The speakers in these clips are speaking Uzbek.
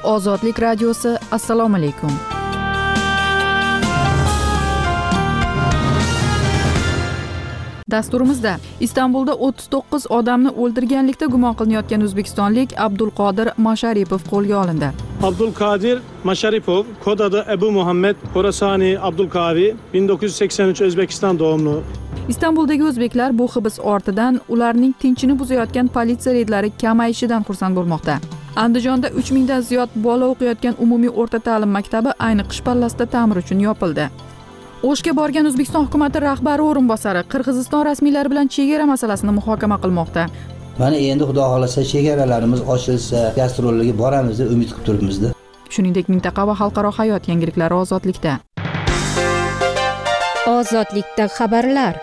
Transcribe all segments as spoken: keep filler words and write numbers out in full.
Ozodlik radiosi. Assalomu alaykum. Dasturimizda Istanbulda o'ttiz to'qqiz odamni o'ldirganlikda gumon qilinayotgan o'zbekistonlik Abdulqodir Masharipov qo'lga olindi. Abdulqodir Masharipov, kod adı Ebu Muhammed Horasani Abdulkavi, bin dokuz yüz seksen üç O'zbekiston doğumlu. Istanbuldagi o'zbeklar bu hibs ortidan ularning tinchini buzayotgan politsiya reydlari kamayishidan xursand bo'lmoqda. Andijonda uch mingdan ziyod bola o'qiyotgan umumiy o'rta ta'lim maktabi ayni qish pallasida ta'mir uchun yopildi. O'shga borgan O'zbekiston hukumati rahbari o'rinbosari Qirg'iziston rasmiylari bilan chegara masalasini muhokama qilmoqda. Mana endi xudo xolasa chegaralarimiz ochilsa, gastrollarga boramiz deb umid qilib turibmiz. Shuningdek, mintaqa va xalqaro hayot yangiliklari ozodlikda. Ozodlikda xabarlar.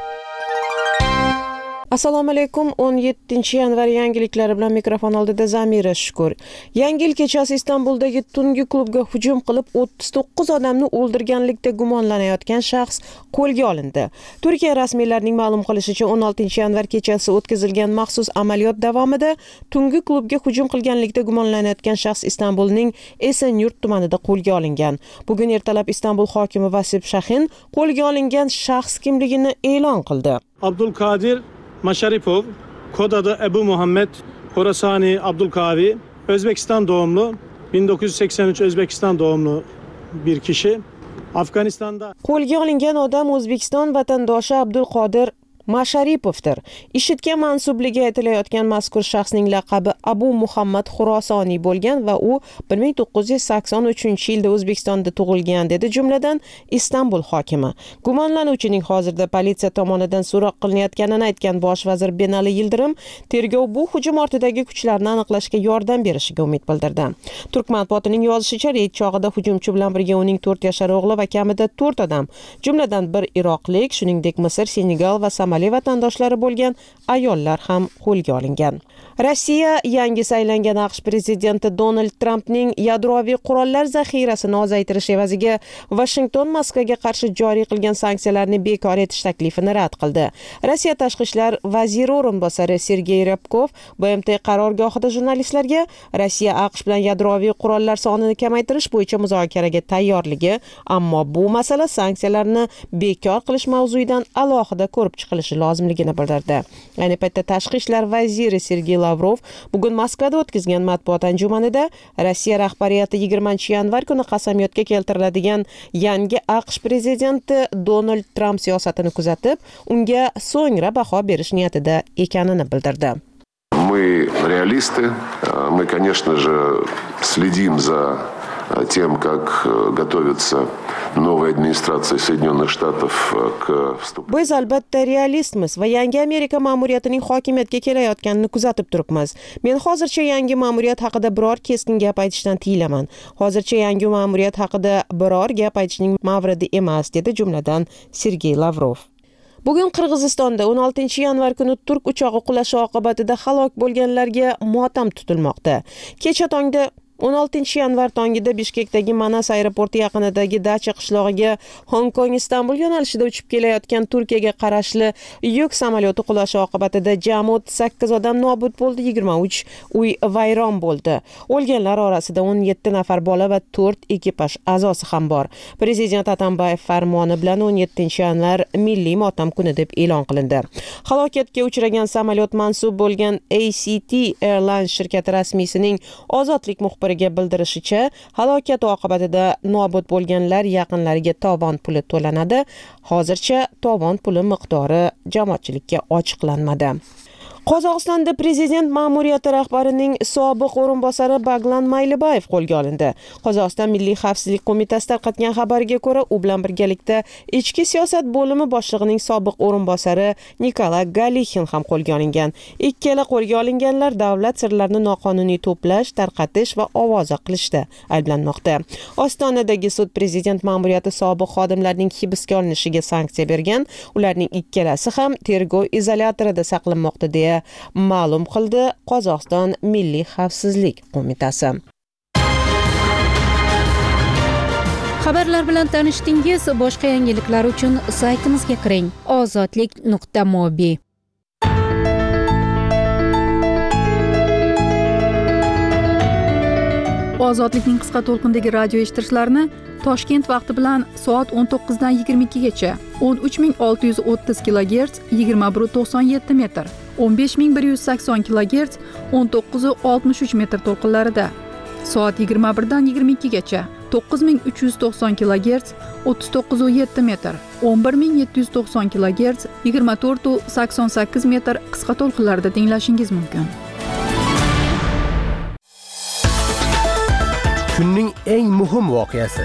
Assalomu alaykum. o'n yettinchi yanvar yangiliklari bilan mikrofon oldida Zamira Shukur. Yangi yil kechasi Istanbuldagi tungi klubga hujum qilib o'ttiz to'qqiz odamni o'ldirganlikda gumonlanayotgan shaxs qo'lga olindi. Turkiya rasmiylarining ma'lum qilishicha, o'n oltinchi yanvar kechasi o'tkazilgan maxsus amaliyot davomida tungi klubga hujum qilganlikda gumonlanayotgan shaxs Istanbulning Esenyurt tumanida qo'lga olingan. Bugun ertalab Istanbul hokimi Vasip Shahin qo'lga olingan shaxs kimligini e'lon qildi. Abdulqodir Masharipov, kod adı Ebu Muhammed Horasani Abdulkavi, Özbekistan doğumlu, bin dokuz yüz seksen üç Özbekistan doğumlu bir kişi. Afganistan'da qo'lga olingan odam O'zbekiston vatandoshi Abdulqodir Masharipovdir. IShIDga mansubligi aytilayotgan mazkur shaxsning laqabi Abu Muhammad Xurosoniy bo'lgan va u bir ming to'qqiz yuz sakson uchinchi yilda O'zbekistonda tug'ilgan, dedi jumladan Istanbul hokimi. Gumonlanuvchining hozirda politsiya tomonidan so'roq qilinayotganini aytgan bosh vazir Binali Yildirim, tergov bu hujum ortidagi kuchlarni aniqlashga yordam berishiga umid bildirdi. Turk matbuotining yozishicha, reyd chog'ida hujumchi bilan birga uning to'rt yashar o'g'li va kamida to'rt odam, jumladan bir iroqlik, shuningdek Misr, Senegal va Somali vatandoshlari bo'lgan ayollar ham qo'lga olingan. Rossiya yangi saylangan AQSh prezidenti Donald Trampning yadroviy qurollar zaxirasini ozaytirish evaziga Washington Moskvaga qarshi joriy qilgan sanksiyalarni bekor etish taklifini rad qildi. Rossiya tashqi ishlar vaziri o'rinbosari Sergey Ryabkov B M T qarorgohida jurnalistlarga Rossiya AQSh bilan yadroviy qurollar sonini kamaytirish bo'yicha muzokaraga tayyorligi, ammo bu masala sanksiyalarni bekor qilish mavzuidan alohida ko'rib chiqilishi lozimligini bildirdi. Ayni paytda tashqi ishlar vaziri Sergey Lavrov bugun Moskvada o'tkazgan matbuot anjumanida Rossiya rahbariyati yigirmanchi yanvar kuni qasamyodga keltiriladigan yangi AQSh prezidenti Donald Tramp siyosatini kuzatib, unga so'ngra baho berish niyatida ekanini bildirdi. Мы реалисты, мы, конечно же, следим за тем, как готовится новая администрация Соединенных Штатов к вступлению. Biz albatta realistmiz va yangi Amerika ma'muriyatining hokimiyatga kelayotganini kuzatib turibmiz. Men hozircha yangi ma'muriyat haqida biror keskin gap aytishdan tiyilaman. Hozircha yangi ma'muriyat haqida biror gap aytishning mavridi emas, dedi jumladan Sergey Lavrov. Bugun Qirg'izistonda o'n oltinchi yanvar kuni turk uchog'i qulashi oqibatida halok bo'lganlarga motam tutilmoqda. Kecha tongda o'n oltinchi yanvar tongida Bishkekdagi Manas aeroporti yaqinidagi Dacha qishlog'iga Hong Kong Istanbul yo'nalishida uchib kelayotgan Turkiyaga qarashli yuk samolyoti qulashi oqibatida jami o'ttiz sakkiz odam nobud bo'ldi, yigirma uch uy vayron bo'ldi. O'lganlar orasida o'n yetti nafar bola va to'rt ekipaj a'zosi ham bor. Prezident Atambayev farmoni bilan o'n yettinchi yanvar milliy motam kuni deb e'lon qilindi. Halokatga uchragan samolyot mansub bo'lgan A C T Airlines shirkati rasmiysining ozodlik muxbiri bildirishicha, halokat oqibatida nobud bo'lganlar yaqinlariga tovon puli to'lanadi. Hozircha tovon puli miqdori jamoatchilikka ochiqlanmadi. Qozog'istonda prezident ma'muriyati rahbarining sobiq o'rinbosari Baglan Maylibayev qo'lga olindi. Qozog'iston Milliy xavfsizlik qo'mitasi tarqatgan xabarga ko'ra, u bilan birgalikda ichki siyosat bo'limi boshlig'ining sobiq o'rinbosari Nikolay Galixin ham qo'lga olingan. Ikkala qo'lga olinganlar davlat sirlarini noqonuniy to'plash, tarqatish va ovoza qilishda ayblanmoqda. Ostonadagi sud prezident ma'muriyati sobiq xodimlarining hibsga olinishiga sanksiya bergan. Ularning ikkalasi ham tergov izolyatorida saqlanmoqda deya ma'lum qildi Qozog'iston Milliy xavfsizlik qo'mitasi. Xabarlar bilan tanishdingiz. Boshqa yangiliklar uchun saytimizga kiring: ozodlik nuqta mobi. Ozodlikning qisqa to'lqindagi radio eshittirishlarni Toshkent vaqti bilan soat o'n to'qqizdan yigirma ikkigacha o'n uch ming olti yuz o'ttiz kilogerts yigirma bir to'qson yetti metr, o'n besh ming bir yuz sakson kilogerts o'n to'qqiz oltmish uch metr to'lqinlarida, soat yigirma birdan yigirma ikkigacha to'qqiz ming uch yuz to'qson kilogerts o'ttiz to'qqiz yetti metr, o'n bir ming yetti yuz to'qson kilogerts yigirma to'rt sakson sakkiz metr qisqa to'lqinlarida tinglashingiz mumkin. Kunning eng muhim voqeasi.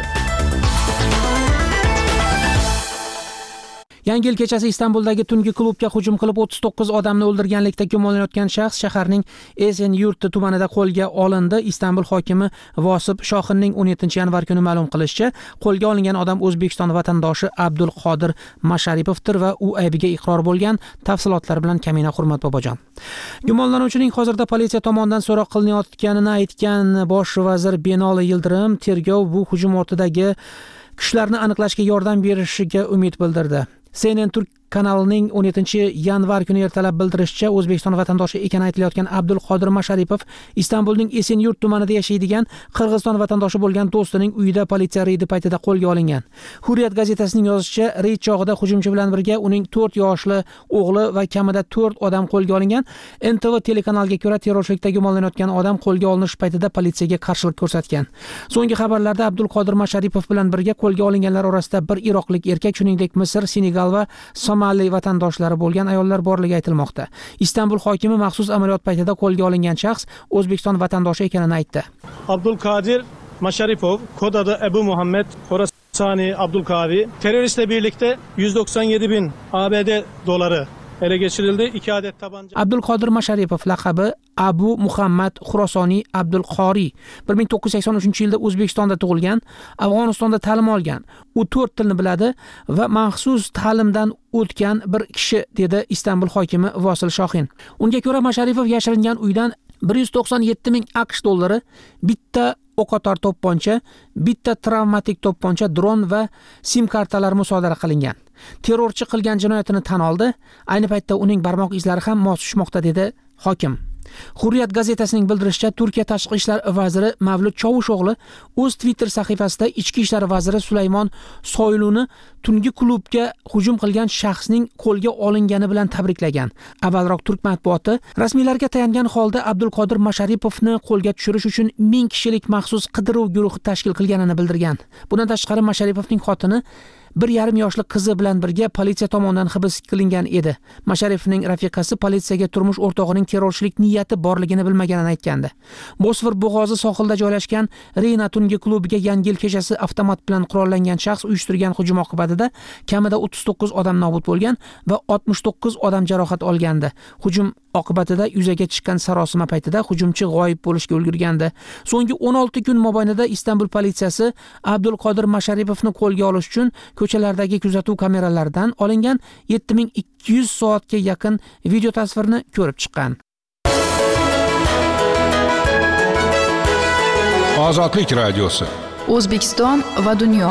Yangi yil kechasi Istanbuldagi tungi klubga hujum qilib o'ttiz to'qqiz odamni o'ldirganlikda gumonlanayotgan shaxs shaharning Esenyurt tumanida qo'lga olindi. Istanbul hokimi Vosib Shoxinning o'n yettinchi yanvar kuni ma'lum qilishicha, qo'lga olingan odam O'zbekiston vatandoshi Abdulqodir Masharipovdir va u aybiga iqror bo'lgan. Tafsilotlar bilan Kamina Hurmat Bobojon. Gumonlanuvchining hozirda politsiya tomonidan so'roq qilinayotganini aytgan bosh vazir Benoli Yildirim tergov bu hujum ortidagi kuchlarni aniqlashga yordam berishiga umid bildirdi. C N N Turk kanalining o'n yettinchi yanvar kuni ertalab bildirishicha, O'zbekiston vatandoshi ekani aytilayotgan Abdulqodir Masharipov Istanbulning Esenyurt tumanida yashaydigan Qirg'iziston vatandoshi bo'lgan do'stining uyida politsiya reydi paytida qo'lga olingan. Hurriyat gazetasining yozishicha, reyd chog'ida hujumchi bilan birga uning to'rt yoshli o'g'li va kamida to'rt odam qo'lga olingan. N T V telekanaliga ko'ra, terrorchilikda gumonlanayotgan odam qo'lga olinish paytida politsiyaga qarshilik ko'rsatgan. So'nggi xabarlarda Abdulqodir Masharipov bilan birga qo'lga olinganlar orasida bir iroqlik erkak, shuningdek Misr, Senegal va Somali vatandoshlari bo'lgan ayollar borligi aytilmoqda. Istanbul hokimi maxsus amaliyot paytida qo'lga olingan shaxs O'zbekiston vatandoshi ekanini aytdi. Abdulkadir Masharipov, kod adı Ebu Muhammed Horasani Abdulkavi, teröristle birlikte yüz doksan yedi bin A B D doları ele geçirildi. iki adet tabanca. Abdulqodir Masharipov laqabi Abu Muhammad Xurosoniy Abdulqori bir ming to'qqiz yuz sakson uchinchi yilda O'zbekistonda tug'ilgan, Afg'onistonda ta'lim olgan. U to'rt tilni biladi va maxsus ta'limdan o'tgan bir kishi, dedi Istanbul hokimi Vosil Shoxin. Unga ko'ra, Masharipov yashiringan uydan bir yuz to'qson yetti ming AQSh dollari, bitta o'qotar to'pponcha, bitta travmatik to'pponcha, dron va sim kartalar musodara qilingan. Terrorchi qilgan jinoyatini tan oldi. Ayni paytda uning barmoq izlari ham mos tushmoqda, dedi hokim. Hurriyat gazetasining bildirishicha, Turkiya tashqi ishlar vaziri Mavlud Chovusho'g'li o'z Twitter sahifasida ichki ishlar vaziri Sulaymon Soyluni tungi klubga hujum qilgan shaxsning qo'lga olingani bilan tabriklagan. Avvalroq turk matbuoti rasmiylarga tayangan holda Abdulqodir Masharipovni qo'lga tushirish uchun ming kishilik maxsus qidiruv guruhi tashkil qilganini bildirgan. Bundan tashqari Masharipovning xotini bir yarim yoshli qizi bilan birga politsiya tomonidan hibs qilingan edi. Masharipovning rafiqasi politsiyaga turmush o'rtog'ining terrorchilik niyati borligini bilmaganini aytgandi. Bosfor bo'g'ozi sohilda joylashgan Reyna tungi klubiga Yangi yil kechasi avtomat bilan qurollangan shaxs uyushtirgan hujum oqibatida kamida o'ttiz to'qqiz odam nobud bo'lgan va oltmish to'qqiz odam jarohat olgandi. Hujum oqibatida yuzaga chiqqan sarosima paytida hujumchi g'oyib bo'lishga ulgurgandi. So'nggi o'n olti kun mobaynida Istanbul politsiyasi Abdulqodir Masharipovni qo'lga olish uchun ko'chalardagi kuzatuv kameralaridan olingan yetti ming ikki yuz soatga yaqin video tasvirni ko'rib chiqqan. Ozodlik radiosi. O'zbekiston va dunyo.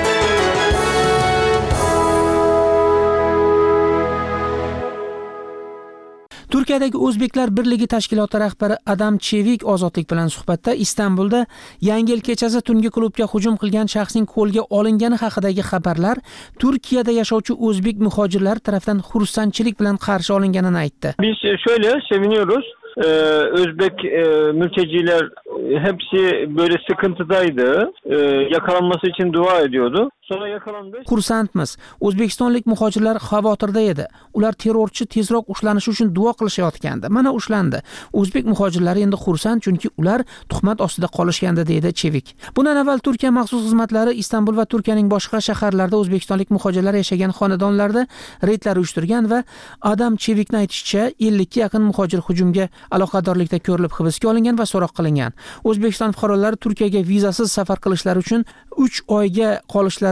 Turkiyadagi O'zbeklar birligi tashkiloti rahbari Adam Chevik ozodlik bilan suhbatda Istanbulda Yangi yil kechasi tungi klubga hujum qilgan shaxsning qo'lga olingani haqidagi xabarlar Turkiyada yashovchi o'zbek muhojirlar tomonidan xursandchilik bilan qarshi olinganini aytdi. Biz şöyle seviniyoruz. Ee, Özbek e, mülteciler hepsi böyle sıkıntıdaydı. Ee, yakalanması için dua ediyordu. Sonra yakalandı. Xursandmiz. O'zbekistonlik muhojirlar xavotirda edi. Ular terrorchi tezroq ushlanishi uchun duo qilishayotgandi. Mana ushlandi. O'zbek muhojirlari endi xursand, chunki ular tuhmat ostida qolishgandi, dedi Chevik. Bundan avval Turkiya maxsus xizmatlari Istanbul va Turkiyaning boshqa shaharlarida o'zbekistonlik muhojirlar yashagan xonadonlarda reydlar uyushtirgan va Adam Chevikning aytishicha ellikka yaqin muhojir hujumga aloqadorlikda ko'rilib hibsga olingan va so'roq qilingan. O'zbekiston fuqarolari Turkiyaga vizasiz safar qilishlari uchun uch oyga qolishlari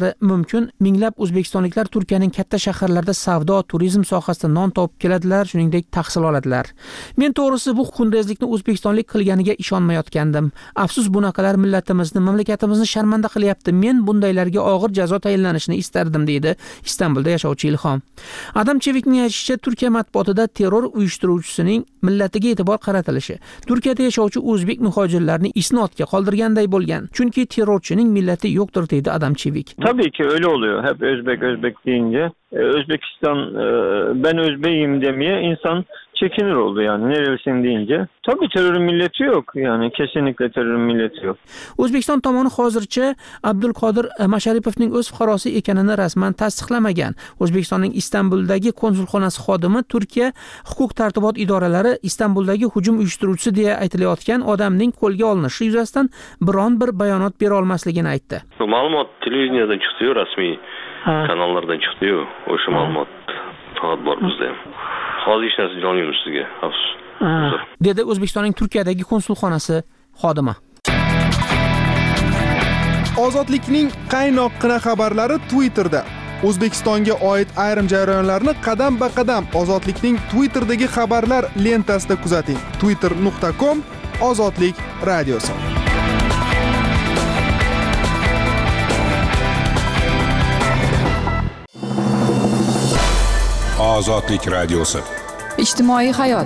bo'lishlari mumkin. Minglab o'zbekistonliklar Turkiyaning katta shaharlarida savdo, turizm sohasida non topib keladilar, shuningdek tahsil oladilar. Men to'g'risi bu xunrezlikni o'zbekistonlik qilganiga ishonmayotgandim. Afsus, bunaqalar millatimizni, mamlakatimizni sharmanda qilyapti. Men bundaylarga og'ir jazo tayinlanishini istardim, deydi Istanbulda yashovchi Ilhom. Adam Chevikning aytishicha, Turkiya matbuotida terror uyushtiruvchisining millatiga e'tibor qaratilishi Turkiyada yashovchi o'zbek muhojirlarni isnodga qoldirganday bo'lgan. Chunki terrorchining millati yo'qdir, deydi Adam Chevik. Tabii ki öyle oluyor. Hep Özbek Özbek deyince Özbekistan ben Özbeyim demeye insan çekinir oldu yani nerelisin deyince. Tabii terörün milleti yok. Yani kesinlikle terörün milleti yok. O'zbekiston tomoni hozircha Abdulqodir Masharipovning o'z fuqarosi ekanini rasman tasdiqlamagan. O'zbekistonning Istanbuldagi konsulxonasi xodimi Turkiya huquq tartibot idoralari Istanbuldagi hujum uyushtiruvchisi deya aytilayotgan odamning qo'lga olinishi yuzasidan biron bir bayonot bera olmasligini aytdi. Ma'lumot televiziyadan chiqdi, rasmiy kanallardan chiqdi. O'sha ma'lumot faqat bor bizda ham. Hozir hech narsa jonimiz sizga. Afsus. Dedi O'zbekistonning Turkiyadagi konsulxonasi xodimi. Ozodlikning qaynoqqina xabarlari Twitterda. O'zbekistonga oid ayrim jarayonlarni qadam-ba-qadam Ozodlikning Twitter'dagi xabarlar lentasida kuzating. twitter nuqta com Ozodlik radiosi. Ozodlik radiosi. Ijtimoiy hayot.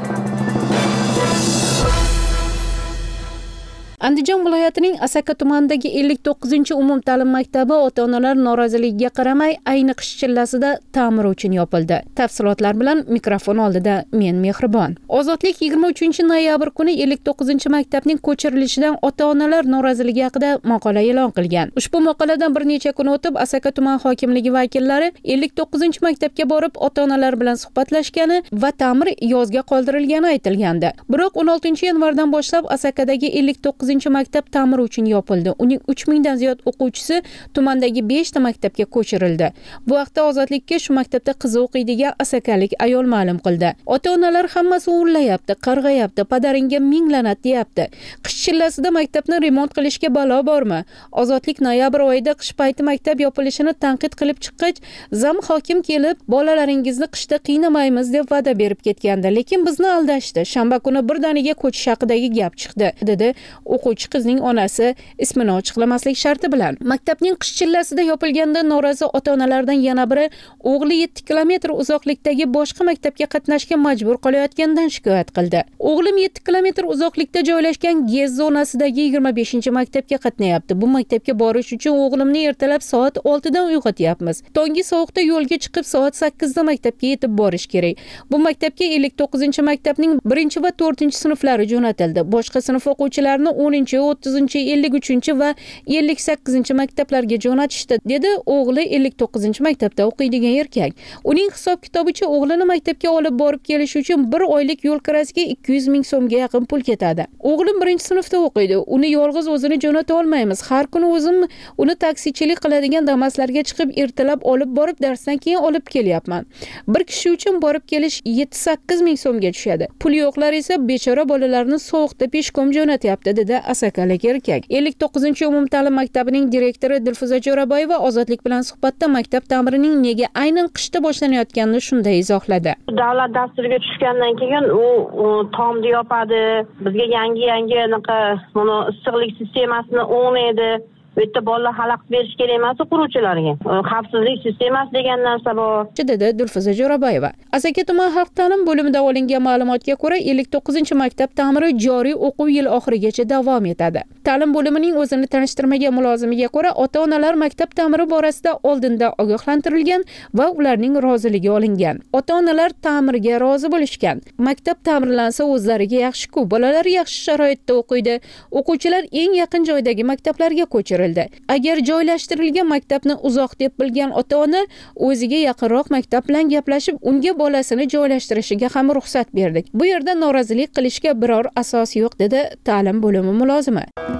Andijon viloyatining Asaka tumanidagi ellik to'qqizinchi umumta'lim maktabi ota-onalar noroziligiga qaramay ayni qish chillasida ta'mir uchun yopildi. Tafsilotlar bilan mikrofon oldida men Mehribon. Ozodlik yigirma uchinchi noyabr kuni ellik to'qqizinchi maktabning ko'chirilishidan ota-onalar noroziligi haqida maqola e'lon qilgan. Ushbu maqoladan bir necha kun o'tib Asaka tuman hokimligi vakillari ellik to'qqizinchi maktabga borib ota-onalar bilan suhbatlashgani va ta'mir yozga qoldirilgani aytilgandi. Biroq o'n oltinchi yanvardan boshlab Asakadagi ellik to'qqizinchi maktab ta'mir uchun yopildi. Uning uch mingdan ziyod o'quvchisi tumandagi besh ta maktabga ko'chirildi. Bu haqda Ozodlikka shu maktabda qizi o'qiydigan asakalik ayol ma'lum qildi. Ota-onalar hammasi urillayapti, qarg'ayapti, padaringga ming la'nat deyapti. Qish chillasida maktabni remont qilishga balo bormi? Ozodlik noyabr oyida qish payti maktab yopilishini tanqid qilib chiqqach, zam hokim kelib, bolalaringizni qishda qiynamaymiz deb va'da berib ketgandi, lekin bizni aldashdi. Shanba kuni birdaniga ko'chish haqidagi gap chiqdi, dedi o'quvchi qizning onasi ismini ochiqlamaslik sharti bilan. Maktabning qish chillasida yopilganda norozi ota-onalardan yana biri o'g'li yetti kilometr uzoqlikdagi boshqa maktabga qatnashga majbur qolayotgandan shikoyat qildi. O'g'lim yetti kilometr uzoqlikda joylashgan Gez zonasidagi yigirma beshinchi maktabga qatnayapti. Bu maktabga borish uchun o'g'limni ertalab soat oltidan uyg'otyapmiz. Tongi sovuqda yo'lga chiqib soat sakkizda maktabga yetib borish kerak. Bu maktabga ellik to'qqizinchi maktabning birinchi va to'rtinchi sinflari jo'natildi. Boshqa sinf o'quvchilarini o'ninchi, o'ttizinchi, ellik uchinchi va ellik sakkizinchi maktablarga jo'natishdi, dedi o'g'li ellik to'qqizinchi maktabda o'qiydigan erkak. Uning hisob kitobicha o'g'lini maktabga olib borib kelish uchun bir oylik yo'l kirasiga ikki yuz ming so'mga yaqin pul ketadi. O'g'lim birinchi sinfda o'qiydi. Uni yolg'iz o'zini jo'nata olmaymiz. Har kuni o'zim uni taksichilik qiladigan Damaslarga chiqib ertalab olib borib darsdan keyin olib kelyapman. Bir kishi uchun borib kelish yetti sakkiz ming so'mga tushadi. Pul yo'qlar esa bechora bolalarni sovuqda peshkom jo'natyapti, dedi asakalik erkak. ellik to'qqizinchi umumta'lim maktabining direktori Dilfuza Jo'raboyeva Ozodlik bilan suhbatda maktab ta'mirining nega aynan qishda boshlanayotganini shunday izohladi. Davlat dasturiga tushgandan keyin u tomni yopadi, bizga yangi-yangi anaqa mana issiqlik sistemasini o'rnaydi. Bu yerda bolalar xalaqit berish kerak emas quruvchilarga. Xavfsizlik sistemasi degan narsa bor, dedi Dilfuza Jo'raboyeva. Asaka tuman xalq ta'lim bo'limida olingan ma'lumotga ko'ra, ellik to'qqizinchi maktab ta'miri joriy o'quv yili oxirigacha davom etadi. Ta'lim bo'limining o'zini tanishtirmagan mulozimiga ko'ra, ota-onalar maktab ta'miri borasida oldinda ogohlantirilgan va ularning roziligi olingan. Ota-onalar ta'mirga rozi bo'lishgan. Maktab ta'mirlansa o'zlariga yaxshi-ku, bolalar yaxshi sharoitda o'qiydi. O'quvchilar eng yaqin joydagi maktablarga ko'chirildi. Agar joylashtirilgan maktabni uzoq deb bilgan ota-ona o'ziga yaqinroq maktab bilan gaplashib, unga bolasini joylashtirishiga ham ruxsat berdik. Bu yerda norozilik qilishga biror asos yo'q, dedi ta'lim bo'limi mulozimi.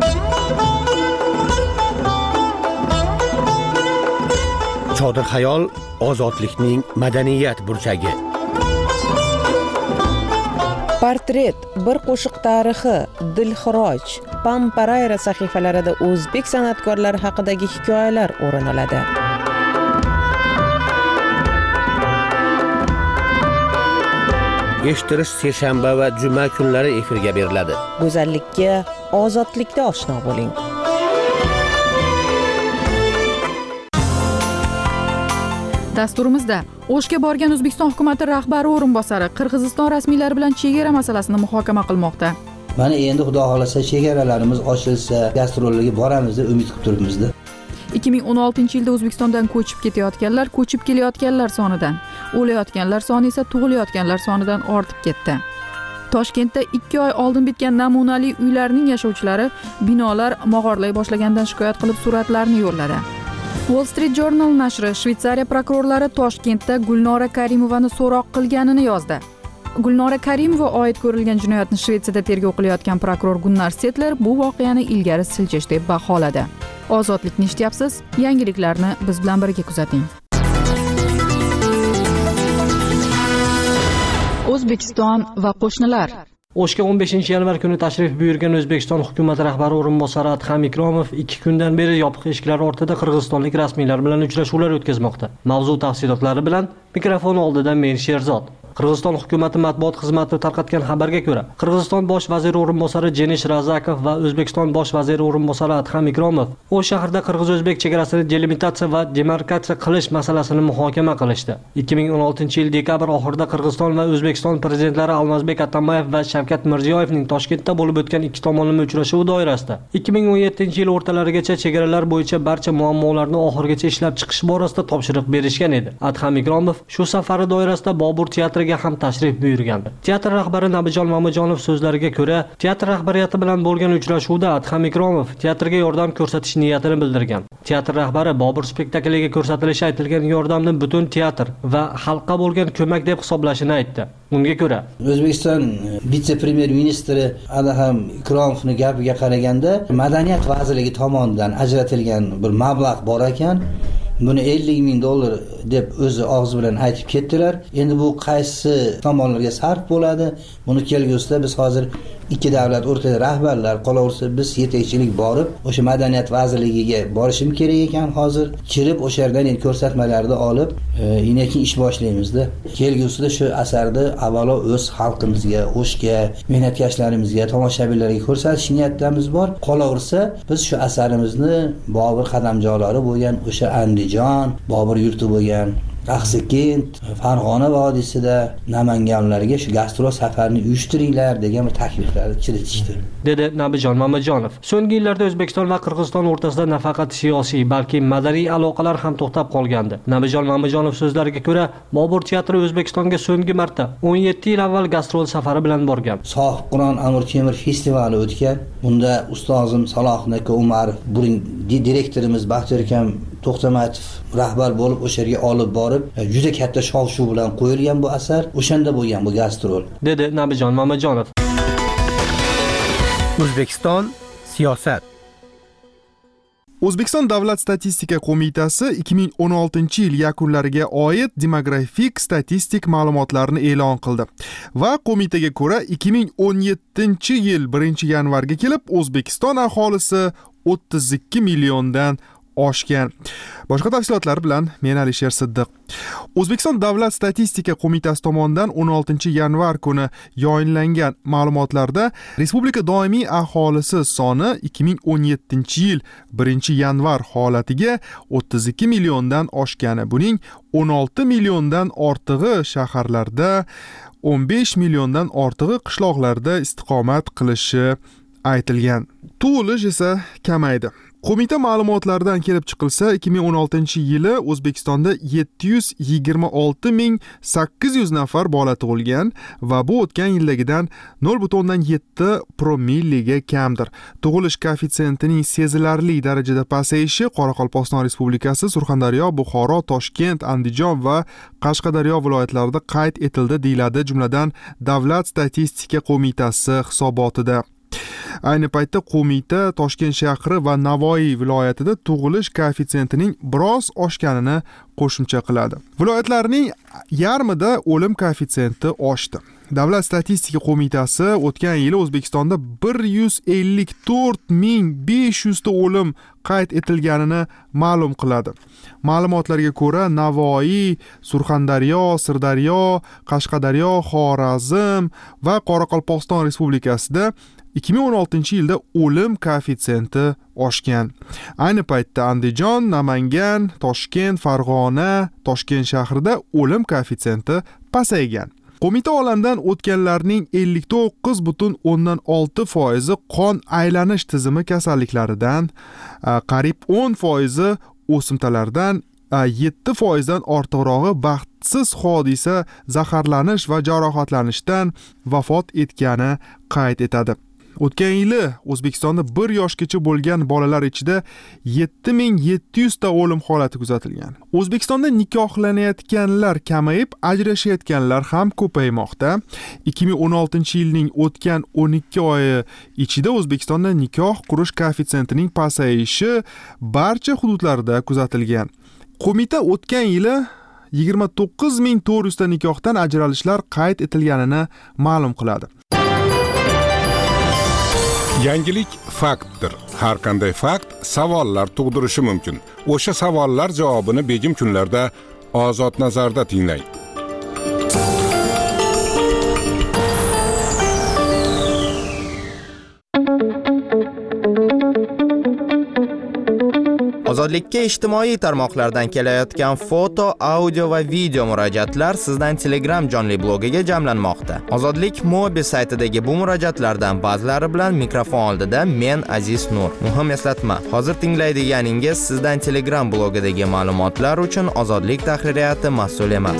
Chodir xayol ozodlikning madaniyat burchagi. Portret, bir qo'shiq tarixi, Dilxiroj, Pamparayra sahifalarida o'zbek san'atkorlari haqidagi hikoyalar o'rin oladi. Eshittirish seshanba va juma kunlari efirga beriladi. Go'zallikka ozodlikda oshno bo'ling. Dasturimizda O'shga borgan O'zbekiston hukumati rahbari o'rinbosari Qirg'iziston rasmiylari bilan chegara masalasini muhokama qilmoqda. Mana endi xudo xolasa chegaralarimiz ochilsa, gastrollarga boramiz deb umid qilib turibmiz. ikki ming o'n oltinchi yilda O'zbekistondan ko'chib ketayotganlar ko'chib kelayotganlar sonidan, o'layotganlar soni esa tug'ilayotganlar sonidan ortib ketdi. Toshkentda ikki oy oldin bitgan namunali uylarning yashovchilari binolar mog'orlay boshlagandan shikoyat qilib suratlarni yo'lladi. Wall Street Journal nashri Shveysariya prokurorlari Toshkentda Gulnora Karimovani so'roq qilganini yozdi. Gulnora Karimova oid ko'rilgan jinoyatni Shvetsiyada tergov qilayotgan prokuror Gunnar Setler bu voqeani ilgari siljish deb baholadi. Ozodlikni eshityapsiz, yangiliklarni biz bilan birga kuzating. O'zbekiston va qo'shnilar. O'shga o'n beshinchi yanvar kuni tashrif buyurgan O'zbekiston hukumati rahbari o'rinbosari Adham Ikromov ikki kundan beri yopiq eshiklar ortida qirg'izistonlik rasmiylar bilan uchrashuvlar o'tkazmoqda. Mavzu tafsilotlari bilan mikrofon oldida men Sherzod. Qirg'iziston hukumati matbuot xizmati tarqatgan xabarga ko'ra, Qirg'iziston bosh vaziri o'rinbosari Jenish Razakov va O'zbekiston bosh vaziri o'rinbosari Adham Ikromov O'sh shahrida qirg'iz-o'zbek chegarasini delimitatsiya va demarkatsiya qilish masalasini muhokama qilishdi. ikki ming o'n oltinchi yil dekabr oxirida Qirg'iziston va O'zbekiston prezidentlari Almazbek Atambayev va Shavkat Mirziyoyevning Toshkentda bo'lib o'tgan ikki tomonlama uchrashuvi doirasida ikki ming o'n yettinchi yil o'rtalarigacha chegaralar bo'yicha barcha muammolarni oxirigacha ishlab chiqish borasida topshiriq berishgan edi. Adham Ikromov shu safari doirasida Bobur teatri ham tashrif buyurgan. Teatr rahbari Nabijon Mamajonov so'zlariga ko'ra, teatr rahbariyati bilan bo'lgan uchrashuvda Adham Ikromov teatrga yordam ko'rsatish niyatini bildirgan. Teatr rahbari Bobur spektakliga ko'rsatilishi aytilgan yordamni butun teatr va xalqqa bo'lgan ko'mak deb hisoblashini aytdi. Unga ko'ra, O'zbekiston vitse-premyer ministri Adham Ikromovning gapiga qaraganda, madaniyat vazirligi tomonidan ajratilgan bir mablag' bor ekan. Buni ellik ming dollar deb o'zi og'zi bilan aytib ketdilar. Endi bu qaysi tomonlarga sarf bo'ladi? Buni kelgusida biz hozir ikki davlat o'rtada rahbarlar qolaversa biz yetakchilik borib, o'sha madaniyat vazirligiga borishim kerak ekan hozir. Kirib o'sha yerdan endi ko'rsatmalarni olib, yana keyin ish boshlaymizda. Kelgusida shu asarni avvalo o'z xalqimizga, O'shga, mehnatkashlarimizga, tomoshabinlarga ko'rsatish niyatimiz bor. Qolaversa biz shu asarimizni Bobur qadamjonlari bo'lgan o'sha Andijon, Bobur yurti bo'lgan Axsikent, Farg'ona vodiysida namanganlarga shu gastrol safarini uyushtiringlar degan bir takliflarni kiritishdi, dedi Nabijon Mamajonov. So'nggi yillarda O'zbekiston va Qirg'iziston o'rtasida nafaqat siyosiy, balki madaniy aloqalar ham to'xtab qolgandi. Nabijon Mamajonov so'zlariga ko'ra, Bobur teatri O'zbekistonga so'nggi marta o'n yetti yil avval gastrol safari bilan borgan. Sohib Qur'on Amir Temur festivali o'tgan. Bunda ustozim Salohnaka Umarov, buning direktorimiz Baxtiyor To'xtamatov rahbar bo'lib o'sha yerga olib borib, juda katta shov-shuv bilan qo'yilgan bu asar. O'shanda bo'lgan bu gastrol, dedi Nabijon Mamajonov. O'zbekiston siyosat. O'zbekiston Davlat statistika qo'mitasi ikki ming o'n oltinchi yil yakunlariga oid demografik statistik ma'lumotlarni e'lon qildi va qo'mitaga ko'ra ikki ming o'n yettinchi yil birinchi yanvarga kelib O'zbekiston aholisi o'ttiz ikki milliondan oshgan. Boshqa tafsilotlar bilan men Alisher Siddiq. O'zbekiston Davlat statistika qo'mitasi tomonidan o'n oltinchi yanvar kuni yayinlangan ma'lumotlarda respublika doimiy aholisi soni ikki ming o'n yettinchi yil birinchi yanvar holatiga o'ttiz ikki milliondan oshgani, buning o'n olti milliondan ortig'i shaharlarda, o'n besh milliondan ortig'i qishloqlarda istiqomat qilishi aytilgan. Tug'ilish esa kamaydi. Qo'mita ma'lumotlaridan kelib chiqilsa, ikki ming o'n oltinchi yili O'zbekistonda yetti yuz yigirma olti ming sakkiz yuz nafar bola tug'ilgan va bu o'tgan yildagidan nol butun o'ndan yetti promilliga kamdir. Tug'ilish koeffitsiyentining sezilarli darajada pasayishi Qoraqalpog'iston Respublikasi, Surxondaryo, Buxoro, Toshkent, Andijon va Qashqadaryo viloyatlarida qayd etildi, deyiladi jumladan Davlat statistika qo'mitasi hisobotida. Ayni paytda qo'mita Toshkent shahri va Navoiy viloyatida tug'ilish koeffitsiyentining biroz oshganini qo'shimcha qiladi. Viloyatlarning yarmida o'lim koeffitsiyenti oshdi. Davlat statistika qo'mitasi o'tgan yili O'zbekistonda bir yuz ellik to'rt ming besh yuz ta o'lim qayd etilganini ma'lum qiladi. Ma'lumotlarga ko'ra, Navoiy, Surxondaryo, Sirdaryo, Qashqadaryo, Xorazm va Qoraqalpog'iston Respublikasida ikki ming o'n oltinchi yilda o'lim koeffitsiyenti oshgan. Ayni paytda Andijon, Namangan, Toshkent, Farg'ona, Toshkent shahrida o'lim koeffitsiyenti pasaygan. Qo'mita olamdan o'tganlarning ellik to'qqiz butun o'ndan olti foizi qon aylanish tizimi kasalliklaridan, qariyb o'n foizi o'simtalardan, yetti foizdan ortiqrog'i baxtsiz hodisa, zaharlanish va jarohatlanishdan vafot etgani qayd etadi. O'tgan yili O'zbekistonda bir yoshgacha bo'lgan bolalar ichida yetti ming yetti yuz ta o'lim holati kuzatilgan. O'zbekistonda nikohlanayotganlar kamayib, ajrashayotganlar ham ko'paymoqda. ikki ming o'n oltinchi yilning o'tgan o'n ikki oyi ichida O'zbekistonda nikoh qurish koeffitsiyentining pasayishi barcha hududlarda kuzatilgan. Qo'mita o'tgan yili yigirma to'qqiz ming to'rt yuz ta nikohdan ajralishlar qayd etilganini ma'lum qiladi. Yangilik faktdir. Har qanday fakt savollar tug'dirishi mumkin. O'sha savollar javobini begim kunlarda Ozod nazarda tinglang. Ozodlikka ijtimoiy tarmoqlardan kelayotgan foto, audio va video murojaatlar sizdan Telegram jonli blogiga jamlanmoqda. Ozodlik Mobi saytidagi bu murojaatlardan ba'zilari bilan mikrofon oldida men Aziz Nur. Muhim eslatma, hozir tinglaydiganingiz sizdan Telegram blogidagi ma'lumotlar uchun Ozodlik tahririyati mas'ul emas.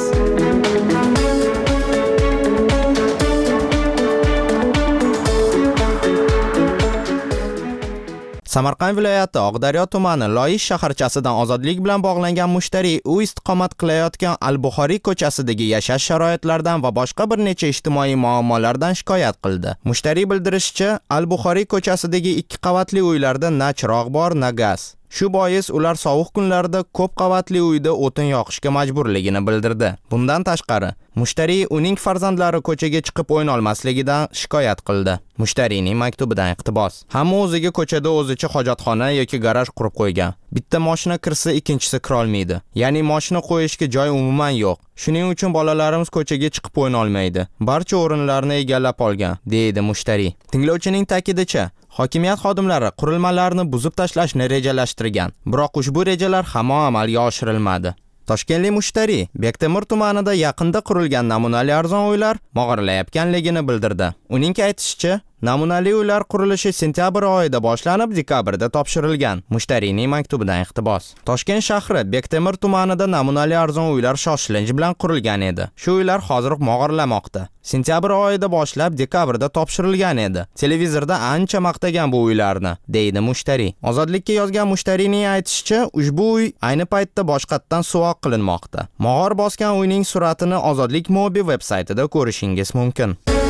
Samarqand viloyati Oqdaryo tumani Loyish shaharchasidan ozodlik bilan bog'langan mushtariy u istiqomat qilayotgan Al-Buxoriy ko'chasidagi yashash sharoitlaridan va boshqa bir necha ijtimoiy muammolardan shikoyat qildi. Mushtariy bildirishicha, Al-Buxoriy ko'chasidagi ikki qavatli uylarda na chiroq bor, na gaz. Shu bois ular sovuq kunlarda ko'p qavatli uyda o'tin yoqishga majburligini bildirdi. Bundan tashqari, mushtariy uning farzandlari ko'chaga chiqib o'yin olmasligidan shikoyat qildi. Mushtariyning maktubidan iqtibos. Hamma o'ziga ko'chada o'zicha hojatxona yoki garaj qurib qo'ygan. Bitta mashina kirsa, ikkinchisi kira olmaydi. Ya'ni mashina qo'yishga joy umuman yo'q. Shuning uchun bolalarimiz ko'chaga chiqib o'yin olmaydi. Barcha o'rinlarni egallab olgan, deydi mushtariy. Tinglovchining ta'kidicha, hokimiyat xodimlari qurilmalarni buzib tashlashni rejalashtirgan, biroq ushbu rejalar hamon amalga oshirilmadi. Toshkentlik mushtariy Bektemir tumanida yaqinda qurilgan namunali arzon uylar mog'orlayotganligini bildirdi. Uning aytishicha, namunali uylar qurilishi sentyabr oyida boshlanib, dekabrda topshirilgan. Mushtariyning maktubidan iqtibos. Toshkent shahri Bektemir tumanida namunali arzon uylar shoshilinch bilan qurilgan edi. Shu uylar hozir mog'orlamoqda. Sentyabr oyida boshlab dekabrda topshirilgan edi. Televizorda ancha maqtagan bu uylarni, deydi mushtariy. Ozodlikka yozgan mushtariyning aytishicha, ushbu uy ayni paytda boshqatdan suvoq qilinmoqda. Mog'or bosgan uyning suratini Ozodlik Mobi veb-saytida ko'rishingiz mumkin.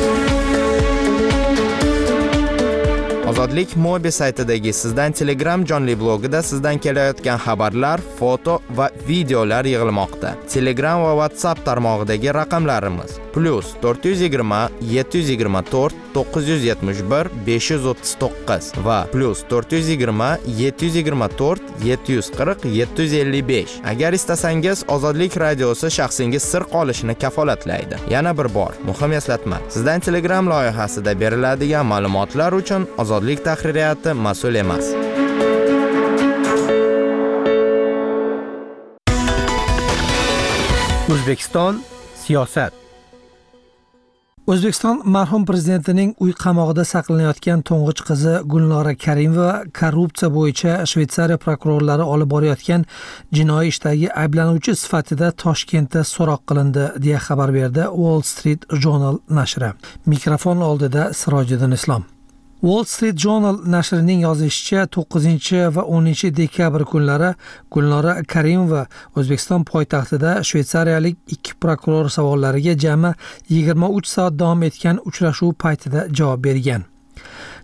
Ozodlik Mobi saytidagi sizdan Telegram jonli blogida sizdan kelayotgan xabarlar, foto va videolar yig'ilmoqda. Telegram va WhatsApp tarmog'idagi raqamlarimiz plus to'rt yuz yigirma yetti yuz yigirma to'rt to'qqiz yuz yetmish bir besh yuz o'ttiz to'qqiz va plus to'rt yuz yigirma yetti yuz yigirma to'rt yetti yuz qirq yetti yuz ellik besh. Agar istasangiz, Ozodlik radiosi shaxsingiz sir qolishini kafolatlaydi. Yana bir bor, muhim eslatma. Sizdan Telegram loyihasida beriladigan ma'lumotlar uchun Ozodlik tahririyati mas'ul emas. O'zbekiston siyosat. O'zbekiston marhum prezidentining uy qamog'ida saqlanayotgan to'ng'ich qizi Gulnora Karimova korrupsiya bo'yicha Shveysariya prokurorlari olib borayotgan jinoiy ishdagi ayblanuvchi sifatida Toshkentda so'roq qilindi, deya xabar berdi Wall Street Journal nashri. Mikrofon oldida Sirojiddin Islom. Wall Street Journal nashrining yozishicha, to'qqizinchi va o'ninchi dekabr kunlari Gulnora Karimova O'zbekiston poytaxtida shveysariyalik ikki prokuror savollariga jami yigirma uch soat davom etgan uchrashuv paytida javob bergan.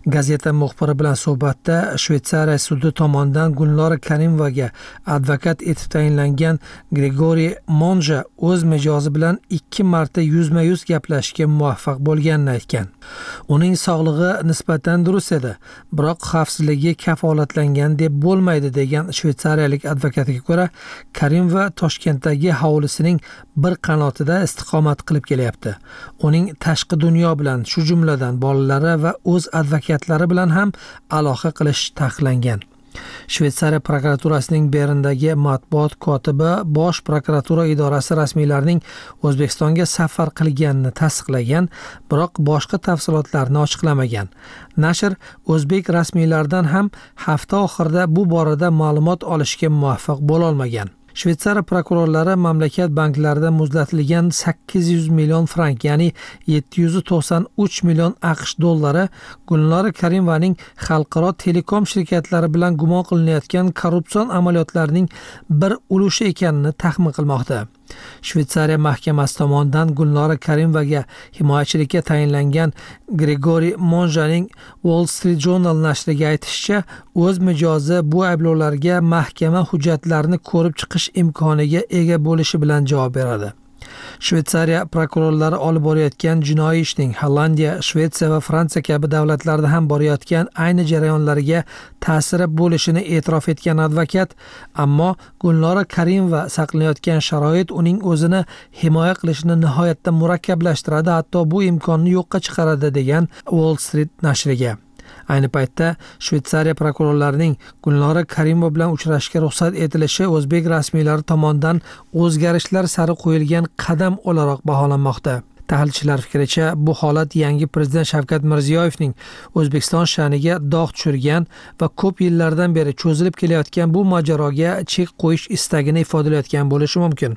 Gazeta muxbiri bilan suhbatda Shveysariya sudi tomonidan Gulnora Karimovaga advokat etib tayinlangan Grigoriy Monja o'z mijozi bilan ikki marta yuzma-yuz gaplashishga muvaffaq bo'lganini aytgan. Uning sog'lig'i nisbatan durust edi, biroq xavfsizligi kafolatlangan deb bo'lmaydi degan shveysariyalik advokatga ko'ra, Karimova Toshkentdagi hovlisining bir qanotida istiqomat qilib kelyapti. Uning tashqi dunyo bilan, shu jumladan bolalari va o'z advokatlari bilan ham aloqa qilish taqiqlangan. Shveysariya prokuraturasining Berndagi matbuot kotibi Bosh prokuratura idorasi rasmiylarining O'zbekistonga safar qilganini tasdiqlagan, biroq boshqa tafsilotlarni ochiqlamagan. Nashr o'zbek rasmiylaridan ham hafta oxirida bu borada ma'lumot olishga muvaffaq bo'la olmagan. Shveysariya prokurorlari mamlakat banklarida muzlatilgan sakkiz yuz million frank, ya'ni yetti yuz to'qson uch million AQSh dollari Gulnora Karimovaning xalqaro telekom shirkatlari bilan gumon qilinayotgan korrupsion amaliyotlarining bir ulushi ekanini taxmin qilmoqda. Shveysariya mahkamasi tomonidan Gulnora Karimovaga himoyachilikka tayinlangan Grigoriy Monjaning Wall Street Journal nashriga aytishicha, o'z mijozi bu ayblovlarga mahkama hujjatlarini ko'rib chiqish imkoniga ega bo'lishi bilan javob beradi. Shveysariya prokurorlari olib borayotgan jinoiy ishning Hollandiya, Shvetsiya va Fransiya kabi davlatlarda ham borayotgan ayni jarayonlarga ta'siri bo'lishini e'tirof etgan advokat, ammo Gulnora Karimova saqlanayotgan sharoit uning o'zini himoya qilishini nihoyatda murakkablashtiradi, hatto bu imkonni yo'qqa chiqaradi degan Wall Street nashriga. Ayni paytda Shveysariya prokurorlarining Gulnora Karimova bilan uchrashishga ruxsat etilishi o'zbek rasmiylari tomonidan o'zgarishlar sari qo'yilgan qadam o'laroq baholanmoqda. Tahlilchilar fikricha, bu holat yangi prezident Shavkat Mirziyoyevning O'zbekiston sha'niga dog' tushirgan va ko'p yillardan beri cho'zilib kelayotgan bu mojaroga chek qo'yish istagini ifodalayotgan bo'lishi mumkin.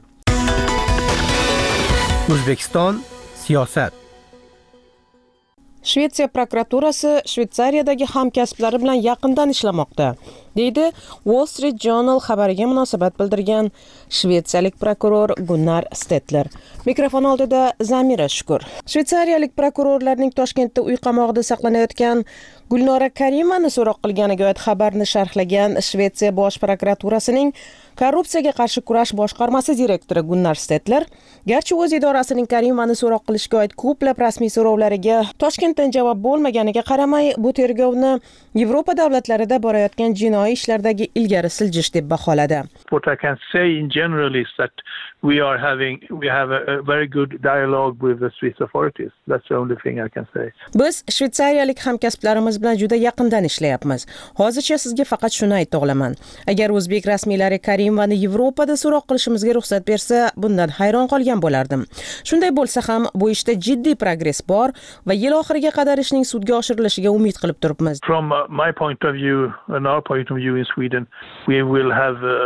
O'zbekiston siyosat. Shvetsiya prokuraturasi Shveysariyadagi hamkasblari bilan yaqindan ishlamoqda, deydi Wall Street Journal xabariga munosabat bildirgan shvetsiyalik prokuror Gunnar Stetler. Mikrofon oldida Zamira Shukur. Shveysariyalik prokurorlarning Toshkentda uy qamog'ida saqlanayotgan Gulnora Karimovani so'roq qilganiga oid xabarni sharhlagan Shvetsiya bosh prokuraturasining korrupsiyaga qarshi kurash boshqarmasi direktori Gunnar Stetler, garchi o'z idorasining Karimovani so'roq qilishga oid ko'plab rasmiy so'rovlariga Toshkentdan javob bo'lmaganiga qaramay, bu tergovni Yevropa davlatlarida borayotgan jinoiy ishlardagi ilgari siljish deb baholadi. What I can say in general is that we are having we have a, a very good dialogue with the Swiss authorities. That's the only thing I can say. Biz shvetsariyalik hamkasblarimiz bilan juda yaqindan ishlayapmiz. Hozircha sizga faqat shuni ayta olaman. Agar o'zbek rasmiylari Karimovani Yevropada so'roq qilishimizga ruxsat bersa, bundan hayron qolgan bo'lardim. Shunday bo'lsa ham, bu ishda jiddiy progress bor va yil oxiriga qadar ishning sudga oshirilishiga umid qilib turibmiz. From uh, my point of view and our point of view in Sweden, we will have a,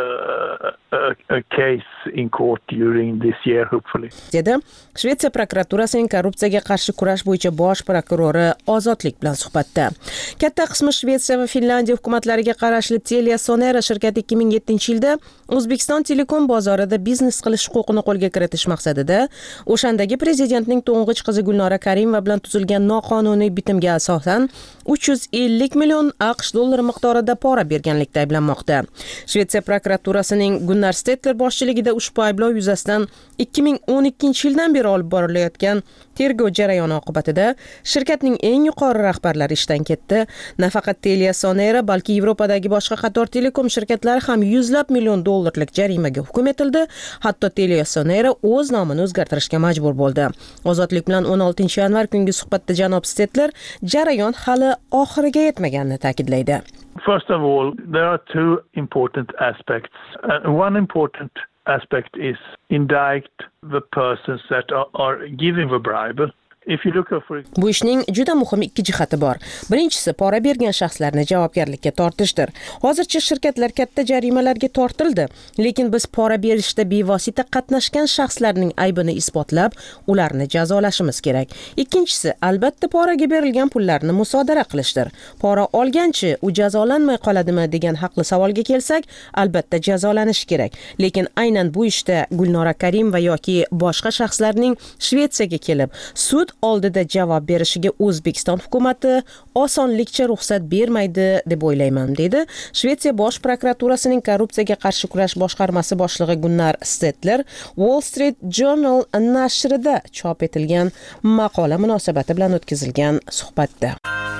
a, a case in court during this year, hopefully. Dedi Shvetsiya prokuraturasining korrupsiyaga qarshi kurash bo'yicha bosh prokurori Ozodlik bilan suhbatda. Katta qismi Shvetsiya va Finlandiya hukumatlariga qarashli Telia Sonera shirkati ikki ming yettinchi yilda O'zbekiston telekom bozorida biznes qilish huquqini qo'lga kiritish maqsadida o'shandagi prezidentning to'ng'ich qizi Gulnora Karimova bilan tuzilgan noqonuniy bitimga asosan uch yuz ellik million AQSh dollari miqdorida pora berganlikda ayblanmoqda. Shvetsiya prokuraturasining Gunnar Stetler boshchiligida ushbu ayblov yuzasidan ikki ming o'n ikkinchi yildan beri olib borilayotgan tergov jarayoni oqibatida shirkatning eng yuqori rahbarlari ishdan ketdi. Nafaqat Telia Sonera, balki Yevropadagi boshqa qator telekom shirkatlari ham yuzlab million dollarlik jarimaga hukm etildi. Hatto Telia Sonera o'z nomini o'zgartirishga majbur bo'ldi. Ozodlik bilan o'n oltinchi yanvar kungi suhbatda janob Stetler jarayon hali oxiriga yetmaganini ta'kidlaydi. First of all, there are two important aspects. Uh, one important aspect is indict the persons that are, are giving the bribe. If you look for Bu ishning juda muhim ikki jihati bor. Birinchisi, pora bergan shaxslarni javobgarlikka tortishdir. Hozircha shirkatlar katta jarimalarga tortildi, lekin biz pora berishda bevosita qatnashgan shaxslarning aybini isbotlab, ularni jazolashimiz kerak. Ikkinchisi, albatta poraga berilgan pullarni musodara qilishdir. Pora olganchi u jazolanmay qoladimi degan haqli savolga kelsak, albatta jazolanish kerak. Lekin aynan bu ishda Gulnora Karimova yoki boshqa shaxslarning Shvetsiyaga kelib, sud oldida javob berishiga O'zbekiston hukumatı osonlikcha ruxsat bermaydi deb o'ylayman, dedi Shvetsiya bosh prokuraturasining korrupsiyaga qarshi kurash boshqarmasi boshlig'i Gunnar Stettler Wall Street Journal nashrida chop etilgan maqola munosabati bilan o'tkazilgan suhbatda.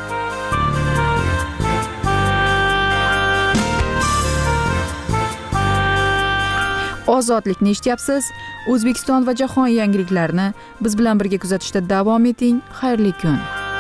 Ozodlikni eshityapsiz. O'zbekiston va jahon yangiliklarini biz bilan birga kuzatishda davom eting. Xayrli kun.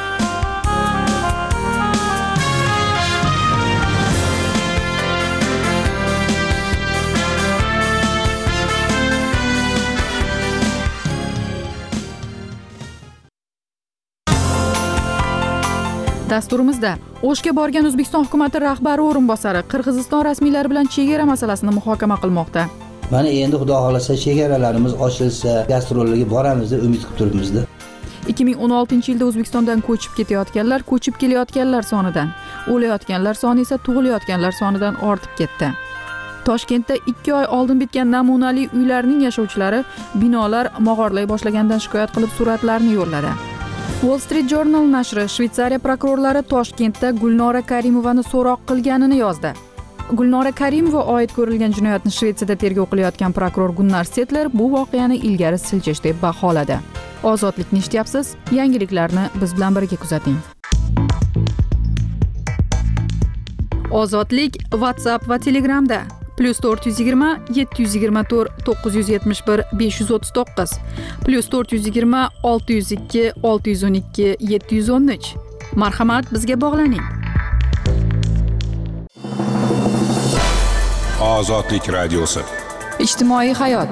Dasturimizda O'shga borgan O'zbekiston hukumati rahbari o'rinbosari Qirg'iziston rasmiylari bilan chegara masalasini muhokama qilmoqda. Mana endi xudo xolasa chegaralarimiz ochilsa, gastrollarga boramiz deb umid qilib turibmiz-da. ikki ming o'n oltinchi yilda O'zbekistondan ko'chib ketayotganlar ko'chib kelayotganlar sonidan, o'layotganlar soni esa tug'ilayotganlar sonidan ortib ketdi. Toshkentda ikki oy oldin bitgan namunali uylarning yashovchilari binolar mog'orlay boshlagandan shikoyat qilib suratlarni yo'lladi. Wall Street Journal nashri Shveysariya prokurorlari Toshkentda Gulnora Karimovani so'roq qilganini yozdi. Gulnora Karimova oid ko'rilgan jinoyatni Shvetsiyada tergov qilayotgan prokuror Gunnar Stettler bu voqeani ilgari siljish deb baholadi. Ozodlikni eshityapsiz. Yangiliklarni biz bilan birga kuzating. Ozodlik WhatsApp va Telegramda plus to'rt yuz yigirma yetti yuz yigirma to'rt to'qqiz yuz yetmish bir besh yuz o'ttiz to'qqiz plus to'rt yuz yigirma olti yuz ikki olti yuz o'n ikki yetti yuz o'n uch. Marhamat, bizga bog'laning. Ozodlik radiosi. Ijtimoiy hayot.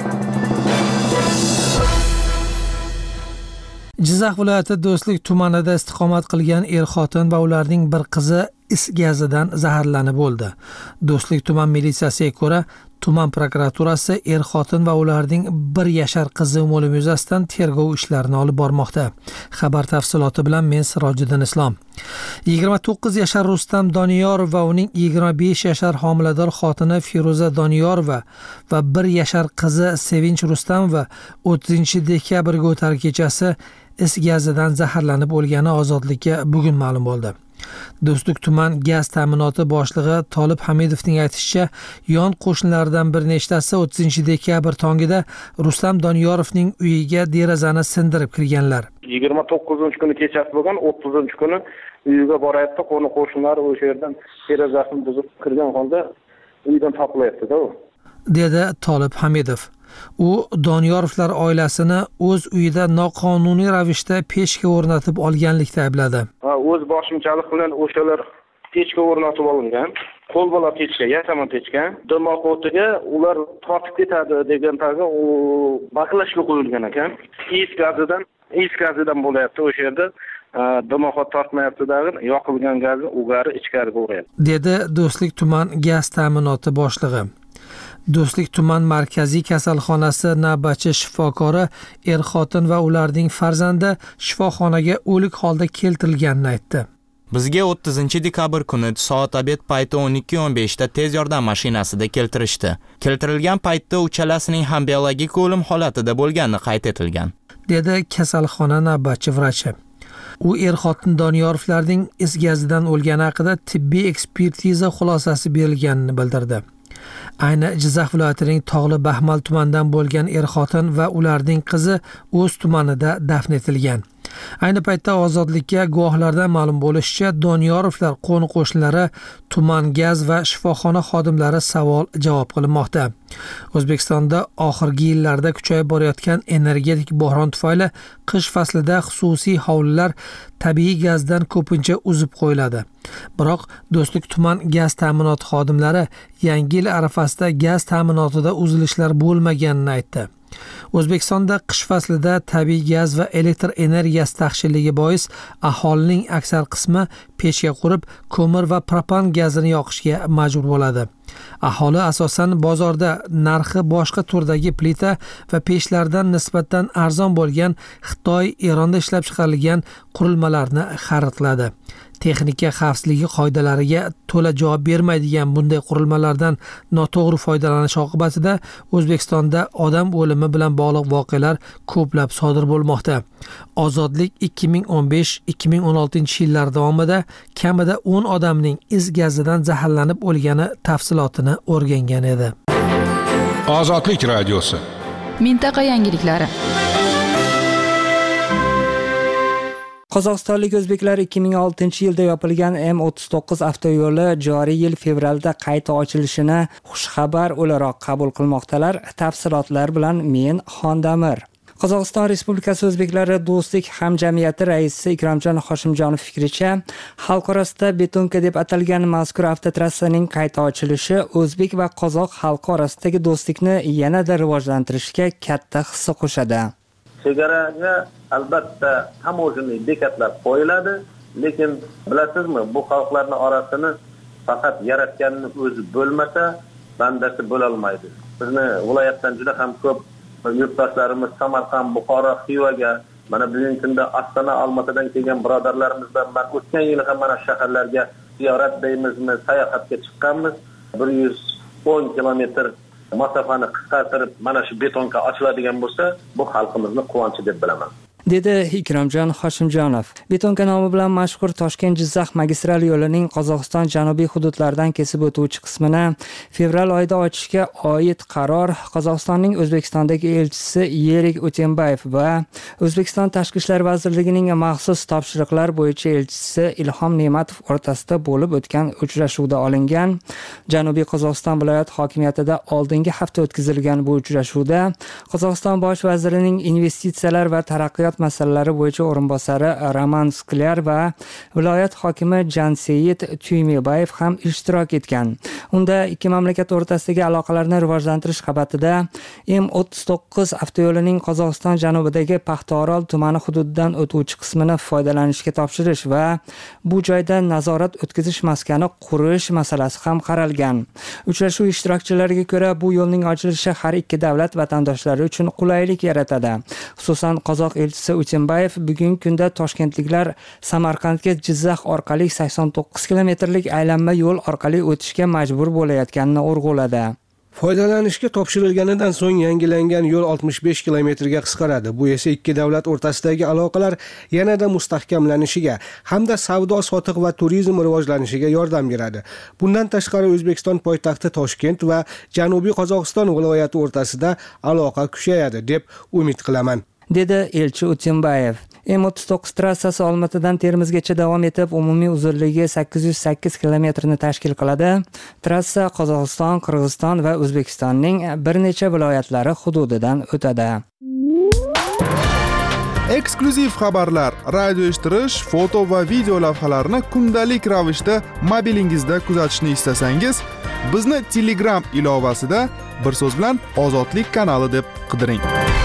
Jizzax viloyati Do'stlik tumanida istiqomat qilgan er-xotin va ularning bir qizi is gazidan zaharlanib o'ldi. Do'stlik tuman militsiyasiga ko'ra, tuman prokuraturasi er-xotin va ularning bir yashar qizi o'limi yuzasidan tergov ishlarini olib bormoqda. Xabar tafsiloti bilan men Sirojiddin Islom. yigirma to'qqiz yashar Rustam Doniyorov va uning yigirma besh yashar homilador xotini Feruza Doniyorova va bir yashar qizi Sevinch Rustamova o'ttizinchi dekabrga o'tar kechasi is gazidan zaharlanib o'lgani ozodlikka bugun ma'lum bo'ldi. Do'stlik tuman gaz ta'minoti boshlig'i Tolib Hamidovning aytishicha, yon qo'shnilardan bir nechtasi o'ttizinchi dekabr tongida Rustam Doniyorovning uyiga derazani sindirib kirganlar. yigirma to'qqizinchi kuni kechasi bo'lgan, o'ttizinchi kuni uyiga borayapti, qo'ni qo'shnilar o'sha yerdan derazasini buzib kirgan holda uydan topilyapti-da u, dedi Tolib Hamidov. U Doniyorovlar oilasini o'z uyida noqonuniy ravishda pechka o'rnatib olganlikda aybladi. Ha, o'z boshimchalik bilan o'shalar pechka o'rnatib olgan. Qo'l bola pechka, yasama pechka. Dimoq o'tiga ular tortib ketadi degan tarzda u baklashga qo'yilgan ekan. Is gazidan, is gazidan bo'layapti o'sha yerda. Dimoq tortmayapti-dag'in, yoqilgan gazni ugari ichkariga urayapti, dedi Do'stlik tuman gaz ta'minoti boshlig'i. Do'stlik tuman markaziy kasalxonasi navbatchi shifokori er-xotin va ularning farzandi shifoxonaga o'lik holda keltirilganini aytdi. Bizga o'ttizinchi dekabr kuni soat obed payti o'n ikki o'n beshda tez yordam mashinasida keltirishdi. Keltirilgan paytda uchalasining ham biologik o'lim holatida bo'lgani qayd etilgan, dedi kasalxona navbatchi vrachi. U er-xotin Doniyorovlarning is gazidan o'lgani haqida tibbiy ekspertiza xulosasi berilganini bildirdi. Ayni Jizzax viloyatining Tog'li Baxmal tumanidan bo'lgan er-xotin va ularning qizi o'z tumanida dafn etilgan. Ayni paytda ozodlikka guvohlardan ma'lum bo'lishicha, Doniyorovlar qo'ni-qo'shnilari, tuman gaz va shifoxona xodimlari savol javob qilmoqda. O'zbekistonda oxirgi yillarda kuchayib borayotgan energetik bo'hron tufayli qish faslida xususiy hovlilar tabiiy gazdan ko'pincha uzib qo'yiladi. Biroq Do'stlik tuman gaz ta'minoti xodimlari yangi yil arafasida gaz ta'minotida uzilishlar bo'lmaganini aytdi. O'zbekistonda qish faslida tabiiy gaz va elektr energiyasi taqchilligi bois aholining aksar qismi pechka qurib, ko'mir va propan gazini yoqishga majbur bo'ladi. Aholi asosan bozorda narxi boshqa turdagi plita va pechlardan nisbatan arzon bo'lgan Xitoy, Eronda ishlab chiqarilgan qurilmalarni xarid qiladi. Texnika xavfsizligi qoidalariga to'la javob bermaydigan bunday qurilmalardan noto'g'ri foydalanish oqibatida O'zbekistonda odam o'limi bilan bog'liq voqealar ko'plab sodir bo'lmoqda. Ozodlik ikki ming o'n besh ikki ming o'n oltinchi yillar davomida kamida o'n odamning is gazidan zaharlanib o'lgani tafsilotini o'rgangan edi. Ozodlik radiosi. Mintaqa yangiliklari. Qozog'istonlik o'zbeklar ikki ming oltinchi yilda yopilgan M o'ttiz to'qqiz avtoyo'li joriy yil fevralda qayta ochilishini xushxabar o'laroq qabul qilmoqdalar. Tafsilotlar bilan men Xondamir. Qozog'iston Respublikasi O'zbeklari Do'stlik hamjamiyati raisi Ikromjon Hoshimjonov fikricha, xalq orasida betonka deb atalgan mazkur avtotrassaning qayta ochilishi o'zbek va qozoq xalqi orasidagi do'stlikni yanada rivojlantirishga katta hissa qo'shadi. Chegaraga albatta tamojniy bekatlar qo'yiladi, lekin bilasizmi, bu xalqlarning orasini faqat yaratganning o'zi bo'lmasa, bandasi bo'la olmaydi. Bizni viloyatdan juda ham ko'p yurtdoshlarimiz Samarqand, Buxoro, Xivaga, mana bugungi kunda Ostona, Olmaotadan kelgan birodarlarimizdan men o'tgan yil ham mana shaharlarga ziyorat deymizmi, sayohatga chiqqanmiz. bir yuz o'n kilometr masofani qisqartirib mana shu betonka ochiladigan bo'lsa, bu xalqimizni quvonchi deb bilaman. dedi Ikromjon Hoshimjonov. Betonka nomi bilan mashhur Toshkent-Jizzax magistral yo'lining Qozog'iston janubiy hududlaridan kesib o'tuvchi qismini fevral oyida ochishga oid qaror Qozog'istonning O'zbekistondagi elchisi Yerik Utembayev va O'zbekiston Tashqi ishlar vazirligining maxsus topshiriqlar bo'yicha elchisi Ilhom Ne'matov o'rtasida bo'lib o'tgan uchrashuvda olingan. Janubiy Qozog'iston viloyat hokimiyatida oldingi hafta o'tkazilgan bu uchrashuvda Qozog'iston bosh vazirining investitsiyalar va taraqqiyot masalalari bo'yicha o'rinbosari Roman Sklyar va viloyat hokimi Janseyit Tuymebayev ham ishtirok etgan. Unda ikki mamlakat o'rtasidagi aloqalarni rivojlantirish qabatida M o'ttiz to'qqiz avtoyo'lining Qozog'iston janubidagi Paxtaorol tumani hududidan o'tuvchi qismini foydalanishga topshirish va bu joyda nazorat o'tkazish maskani qurish masalasi ham qaralgan. Uchrashuv ishtirokchilariga ko'ra, bu yo'lning ochilishi har ikki davlat vatandoshlari uchun qulaylik yaratadi. Xususan qozoq elchisi Utembayev bugungi kunda toshkentliklar Samarqandga Jizzax orqali sakson to'qqiz kilometrlik aylanma yo'l orqali o'tishga majbur bo'layotganini urg'uladi. Foydalanishga topshirilganidan so'ng yangilangan yo'l oltmish besh kilometrga qisqaradi. Bu esa ikki davlat o'rtasidagi aloqalar yanada mustahkamlanishiga hamda savdo, sotiq va turizm rivojlanishiga yordam beradi. Bundan tashqari O'zbekiston poytaxti Toshkent va Janubiy Qozog'iston viloyati o'rtasida aloqa kuchayadi deb umid qilaman, dedi elchi Utembayev. M o'ttiz to'qqiz trassasi Olmaotadan Termizgacha davom etib, umumiy uzunligi sakkiz yuz sakkiz kilometrni tashkil qiladi. Trassa Qozog'iston, Qirg'iziston va O'zbekistonning bir necha viloyatlari hududidan o'tadi. Eksklyuziv xabarlar, radio eshittirish, foto va video lavhalarni kundalik ravishda mobilingizda kuzatishni istasangiz, bizni Telegram ilovasida bir so'z bilan Ozodlik kanali deb qidiring.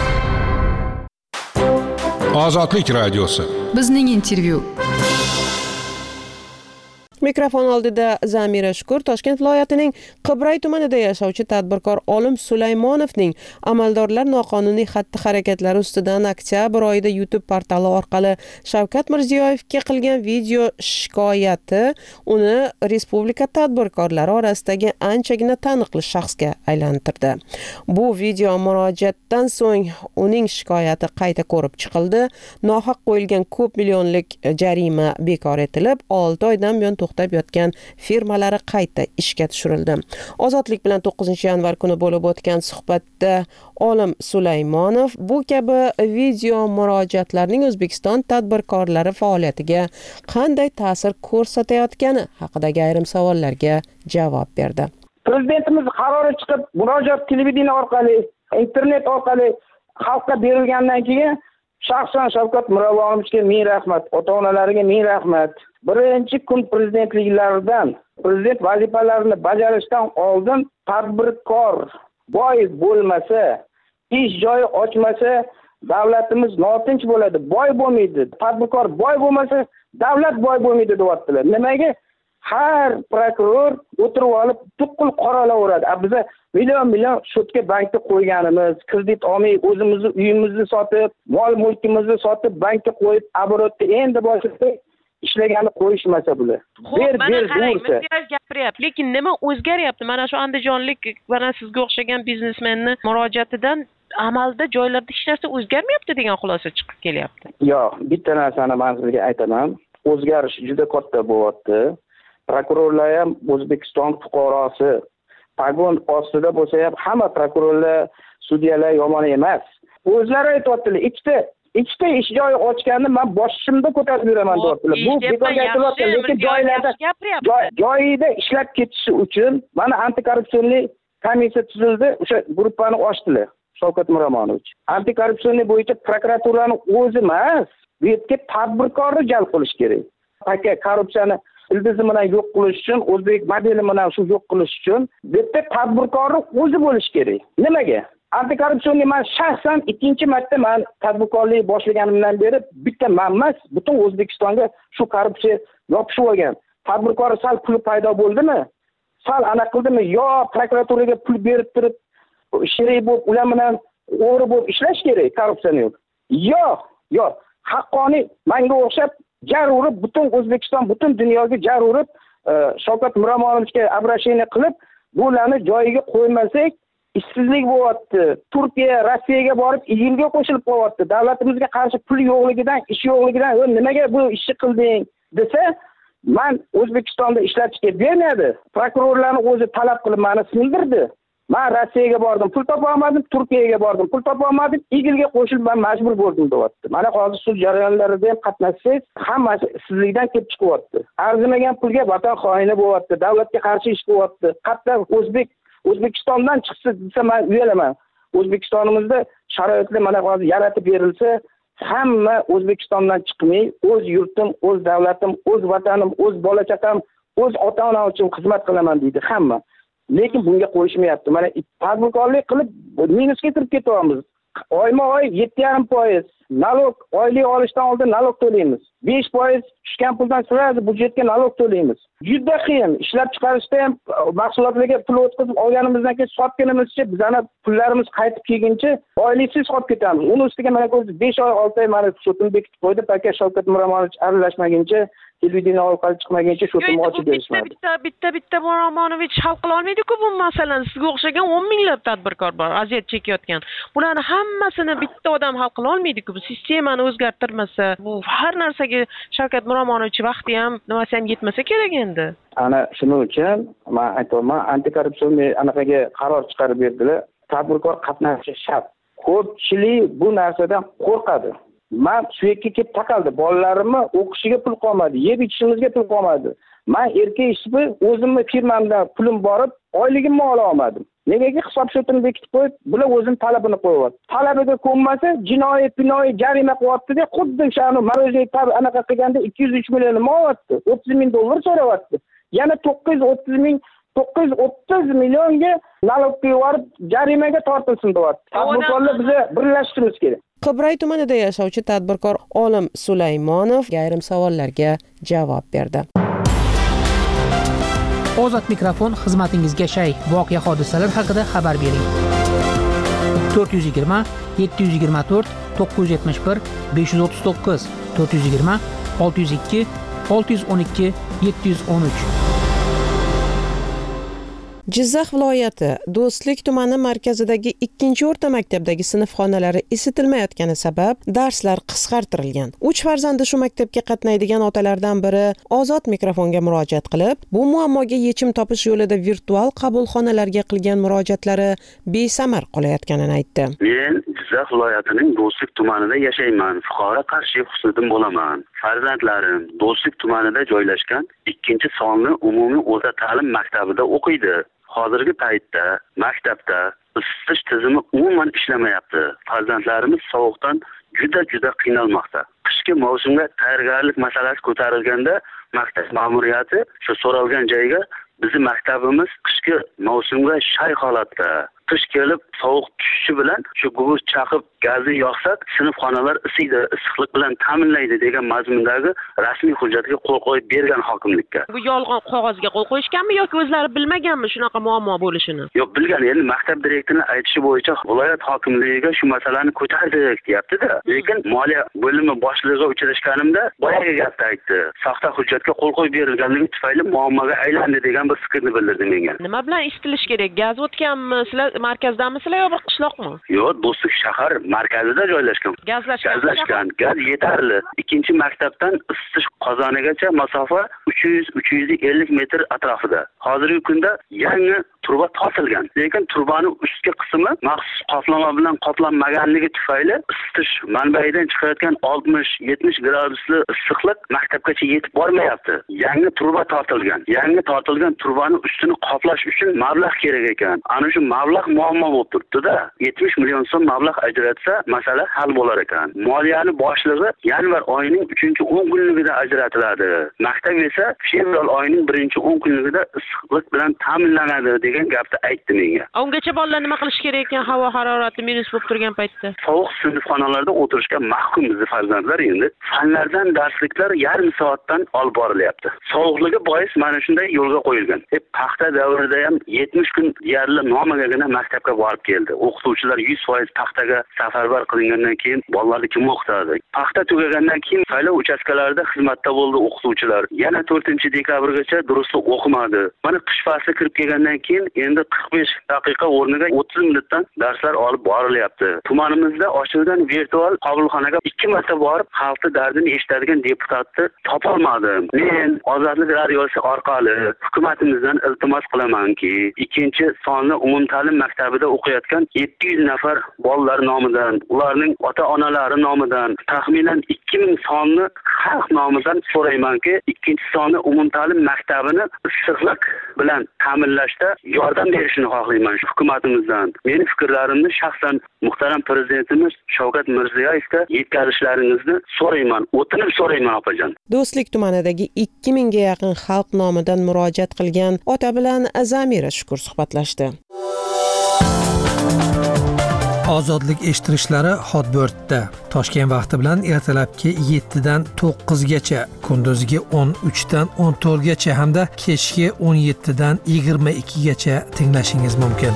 Ozodlik radiosi. Bizning intervyu. Mikrofon oldida Zamira Shukur, Toshkent viloyatining Qibray tumanida yashovchi tadbirkor Olim Sulaymonovning amaldorlar noqonuniy xatti-harakatlari ustidan oktyabr oyida YouTube portali orqali Shavkat Mirziyoyevga qilgan video shikoyati uni respublika tadbirkorlari orasidagi anchagina taniqli shaxsga aylantirdi. Bu video murojaatdan so'ng uning shikoyati qayta ko'rib chiqildi. Nohaq qo'yilgan ko'p millionlik jarima bekor etilib, olti oydan buyon to'xtab yotgan firmalari qayta ishga tushirildi. Ozodlik bilan to'qqizinchi yanvar kuni bo'lib o'tgan suhbatda Olim Sulaymonov bu kabi video murojaatlarning O'zbekiston tadbirkorlari faoliyatiga qanday ta'sir ko'rsatayotgani haqidagi ayrim savollarga javob berdi. Prezidentimiz qarori chiqib, murojaat televideniya orqali, internet orqali xalqqa berilgandan keyin shaxsan Shavkat Mirziyoyevga ming rahmat, ota-onalariga ming rahmat. Birinchi kun prezidentliklaridan, prezident vazifalarini bajarishdan oldin tadbirkor boy bo'lmasa, ish joyi ochmasa, davlatimiz notinch bo'ladi, boy bo'lmaydi. Tadbirkor boy bo'lmasa, davlat boy bo'lmaydi deyaptilar. Nimaga? har prokuror o'tirib olib tuqqul qoralaveradi. Biza million million shotka bankda qo'yganimiz, kredit olmay o'zimizni uyimizni sotib, mol mulkimizni sotib bankka qo'yib, aborotda endi boshida ishlagani qo'yishmasa bular. Ber ber bo'lsa. Gapiryapti. Lekin nima o'zgaryapti? Mana shu andijonlik mana sizga o'xshagan biznesmenni murojaatidan amalda joylarda hech narsa o'zgarmayapti degan xulosa chiqib kelyapti. Yo'q, bitta narsani men sizga aytaman. O'zgarish juda katta bo'lyapti. Prokurorlar ham O'zbekiston fuqarosi. Pagon ostida bo'lsa ham hamma prokurorlar, sudyalar yomon emas. O'zlari aytayaptilar, ikkita ikkita ish joyi ochganni men boshimda ko'tarib yuraman deyaptilar. Bu bekorga aytayapti, lekin joylarda joyida ishlab ketishi uchun mana antikorrupsionniy komissiya tuzildi, o'sha guruhni ochdilar. Shavkat Miromonovich. Antikorrupsiya bo'yicha prokuraturaning o'zi emas, bu yerga tadbirkorni jalb qilish kerak. Paka korrupsiyani ildizi bilan yo'q qilish uchun, o'zbek modeli bilan shu yo'q qilish uchun bu yerda tadbirkorni o'zi bo'lish kerak. Nimaga? Antikorrupsiya men shaxsan ikkinchi marta men tadbirkorlik boshlaganimdan beri bitta men emas, butun O'zbekistonga shu korrupsiya yopishib olgan. Tadbirkor sal pul paydo bo'ldimi? Sal ana qildimi? Yo prokuraturaga pul berib turib shirik bo'lib, ular bilan o'g'ri bo'lib ishlash kerak, korrupsiyani yo'q. Yo'q, yo'q. Haqqoniy menga o'xshab jar urib, butun O'zbekiston, butun dunyoga jar urib, Shavkat Miromonovichga обращение qilib, bularni joyiga qo'ymasak, ishsizlik bo'lyapti. Turkiya, Rossiyaga borib, yilga qo'shilib qo'yapti. Davlatimizga qarshi pul yo'qligidan, ish yo'qligidan, nimaga bu ishni qilding desa, men O'zbekistonda ishlatishga bermaydi. Prokurorlarning o'zi talab qilib meni sindirdi. Men Rossiyaga bordim, pul topa olmadim, Turkiyaga bordim, pul topa olmadim, igilga qo'shilib men majbur bo'ldim deyapti. Mana hozir sud jarayonlarida ham qatnashsangiz, hammasi sizlikdan kelib chiqyapti. Arzimagan pulga vatan xoini bo'lyapti, davlatga qarshi ish qilyapti. Hatto o'zbek O'zbekistondan chiqsa desa men uyalaman. O'zbekistonimizda sharoitlar mana hozir yaratib berilsa, hamma O'zbekistondan chiqmay, o'z yurtim, o'z davlatim, o'z vatanim, o'z bola chaqam, o'z ota-onam uchun xizmat qilaman deydi hamma. Lekin bunga qo'yishmayapti. Mana tadbirkorlik qilib minusga kirib ketyapmiz. Oyma-oy yetti yarim foiz nalog, oylik olishdan oldin nalog to'laymiz. besh foiz tushgan puldan sirasi byudjetga nalog to'laymiz. Juda qiyin. Ishlab chiqarishda ham mahsulotlarga pul o'tkazib olganimizdan keyin sotganimizcha bizani pullarimiz qaytib kelguncha oyliksiz qolib ketamiz. Uni ustiga mana ko'rsiz besh oy olti oy mana sotini bekitib qo'ydi. Paka Shavkat Miromonovich aralashmaguncha, televideniya orqali chiqmaguncha sotini ochib berishmadi. Bitta bitta bitta Miromonovich hal qila olmaydi-ku bu masalani. Sizga o'xshagan o'n minglab tadbirkor bor, aziyat chekayotgan. Bularni hammasini bitta odam hal qila olmaydi-ku. Bu sistemani o'zgartirmasa, bu har narsaga Shavkat Miromonovich vaqti ham, nimasi ham yetmasa kerak endi. Ana shuning uchun men aytaman, antikorrupsiya anaqaga qaror chiqarib berdilar. Tadbirkor qatnashishi shart. Ko'pchilik bu narsadan qo'rqadi. Men shu yerga kelib taqaldi. Bolalarimni o'qishiga pul qolmadi, yeb ichishimizga pul qolmadi. Men erkak ishchi o'zimni firmamdan pulim borib, oyligimni ola olmadim. Negaga hisob shotini bekitib qo'yib, bular o'zini talabini qo'yapti. Talabiga ko'nmasa, jinoiy, pinoiy jarima qilyapti-da, xuddi shani marojniy tab anaqa qilganda ikki yuz uch million olyapti, o'ttiz ming dollar so'rayapti. Yana to'qqiz yuz o'ttiz ming to'qqiz yuz o'ttiz millionga nalog qo'yib, jarimaga tortilsin deyapti. Tadbirkorlar biza birlashishimiz kerak. Qibray tumanida yashovchi tadbirkor Olim Sulaymonov ayrim savollarga javob berdi. Ozod mikrofon xizmatingizga shay. Voqea hodisalar haqida xabar bering. to'rt yuz yigirma yetti yuz yigirma to'rt to'qqiz yuz yetmish bir besh yuz o'ttiz to'qqiz to'rt yuz yigirma olti yuz ikki olti yuz o'n ikki yetti yuz o'n uch. Jizzax viloyati Do'stlik tumani markazidagi ikkinchi o'rta maktabdagi sinf xonalari isitilmayotgani sabab darslar qisqartirilgan. uch farzandi shu maktabga qatnaydigan otalardan biri Ozod mikrofonga murojaat qilib, bu muammoga yechim topish yo'lida virtual qabulxonalarga qilgan murojaatlari besamar qolayotganini aytdi. Men Jizzax viloyatining Do'stlik tumanida yashayman. Fuqaro qarshi huquqiy bo'laman. Farzandlarim Do'stlik tumanida joylashgan ikkinchi sonli umumiy o'rta ta'lim maktabida o'qiydi. Hozirgi paytda maktabda isitish tizimi umuman ishlamayapti. Farzandlarimiz sovuqdan juda juda qiynalmoqda. Qishki mavsumga tayyorgarlik masalasi ko'tarilganda maktab ma'muriyati shu so'ralgan joyga bizi maktabimiz qishki mavsumga shay holatda, qish kelib sovuq tushishi bilan shu gugurt chaqib gazni yoqsak sinfxonalar isiydi, issiqlik bilan ta'minlaydi degan mazmundagi rasmiy hujjatga qo'l qo'yib bergan hokimlikka. Bu yolg'on qog'ozga qo'l qo'yishganmi yoki o'zlari bilmaganmi shunaqa muammo bo'lishini? Yo'q, bilgan. Endi maktab direktorining aytishi bo'yicha viloyat hokimligiga shu masalani ko'tardik deyapti-da. Lekin moliya bo'limi boshlig'iga uchrashganimda boyagi gapni aytdi. Soxta hujjatga qo'l qo'yib berilganligi tufayli muammoga aylandi degan bir fikrni bildirdi menga. Nima bilan isitilish kerak? Gaz o'tganmi? Sizlar markazdamisizlar yo bir qishloqmi? Yo'q, Do'stlik shahar markazida joylashgan. Gazlashgan. Gazlashgan. Gaz yetarli. Ikkinchi maktabdan isitish qozonigacha masofa uch yuz uch yuz ellik metr atrofida. Hozirgi kunda yangi turba tortilgan. Lekin turbaning ustki qismi maxsus qoplama bilan qoplanmaganligi tufayli isitish manbaidan chiqayotgan oltmish yetmish gradusli issiqlik maktabgacha yetib bormayapti. Yangi turba tortilgan. Yangi tortilgan turbaning ustini qoplash uchun mablag' kerak ekan. Ana shu mablag' muammo bo'lib turibdi-da. yetmish million so'm mablag' ajratsa, masala hal bo'lar ekan. Moliyani boshlig'i yanvar oyining uchinchi o'n kunligida ajratiladi. Maktab esa fevral oyining birinchi o'n kunligida issiqlik bilan ta'minlanadi degan gapni aytdi menga. Ungacha bolalar nima qilish kerak ekan havo harorati minus bo'lib turgan paytda? Sovuq sinfxonalarda o'tirishga mahkum bizning farzandlar endi. Fanlardan darsliklar yarim soatdan olib borilyapti. Sovuqligi bois mana shunday yo'lga qo'yilgan. E, paxta davrida ham yetmish kun deyarli nomagagina maktabga borib keldi. O'qituvchilar yuz foiz paxtaga safarbar qilingandan keyin bolalarni kim o'qitadi? Paxta tugagandan keyin saylov uchastkalarida xizmatda bo'ldi o'qituvchilar. Yana to'rtinchi dekabrgacha durust o'qimadi. Mana qish fasli kirib kelgandan keyin endi qirq besh daqiqa o'rniga o'ttiz minutdan darslar olib borilyapti. Tumanimizda ochiqdan virtual qabulxonaga ikki marta borib xalqning dardini eshitadigan deputatni topolmadim. Men Ozodlik radiosi orqali hukumatimizdan iltimos qilamanki, ikkinchi sonli umumta'lim maktabida o'qiyotgan yetti yuz nafar bolalar nomidan, ularning ota-onalari nomidan, taxminan ikki ming sonli xalq nomidan so'raymanki, ikkinchi sonli umumta'lim maktabini issiqlik bilan ta'minlashda yordam berishini xohlayman hukumatimizdan. Meni fikrlarimni shaxsan muhtaram prezidentimiz Shavkat Mirziyoyevga yetkazishlaringizni so'rayman, o'tinib so'rayman opajon. Do'stlik tumanidagi ikki mingga yaqin xalq nomidan murojaat qilgan ota bilan Zamira Shukur suhbatlashdi. Ozodlik eshittirishlari Hotbird-da Toshkent vaqti bilan ertalabki yettidan to'qqizgacha, kunduzgi o'n uchdan o'n to'rtgacha hamda kechki o'n yettidan yigirma ikkigacha tinglashingiz mumkin.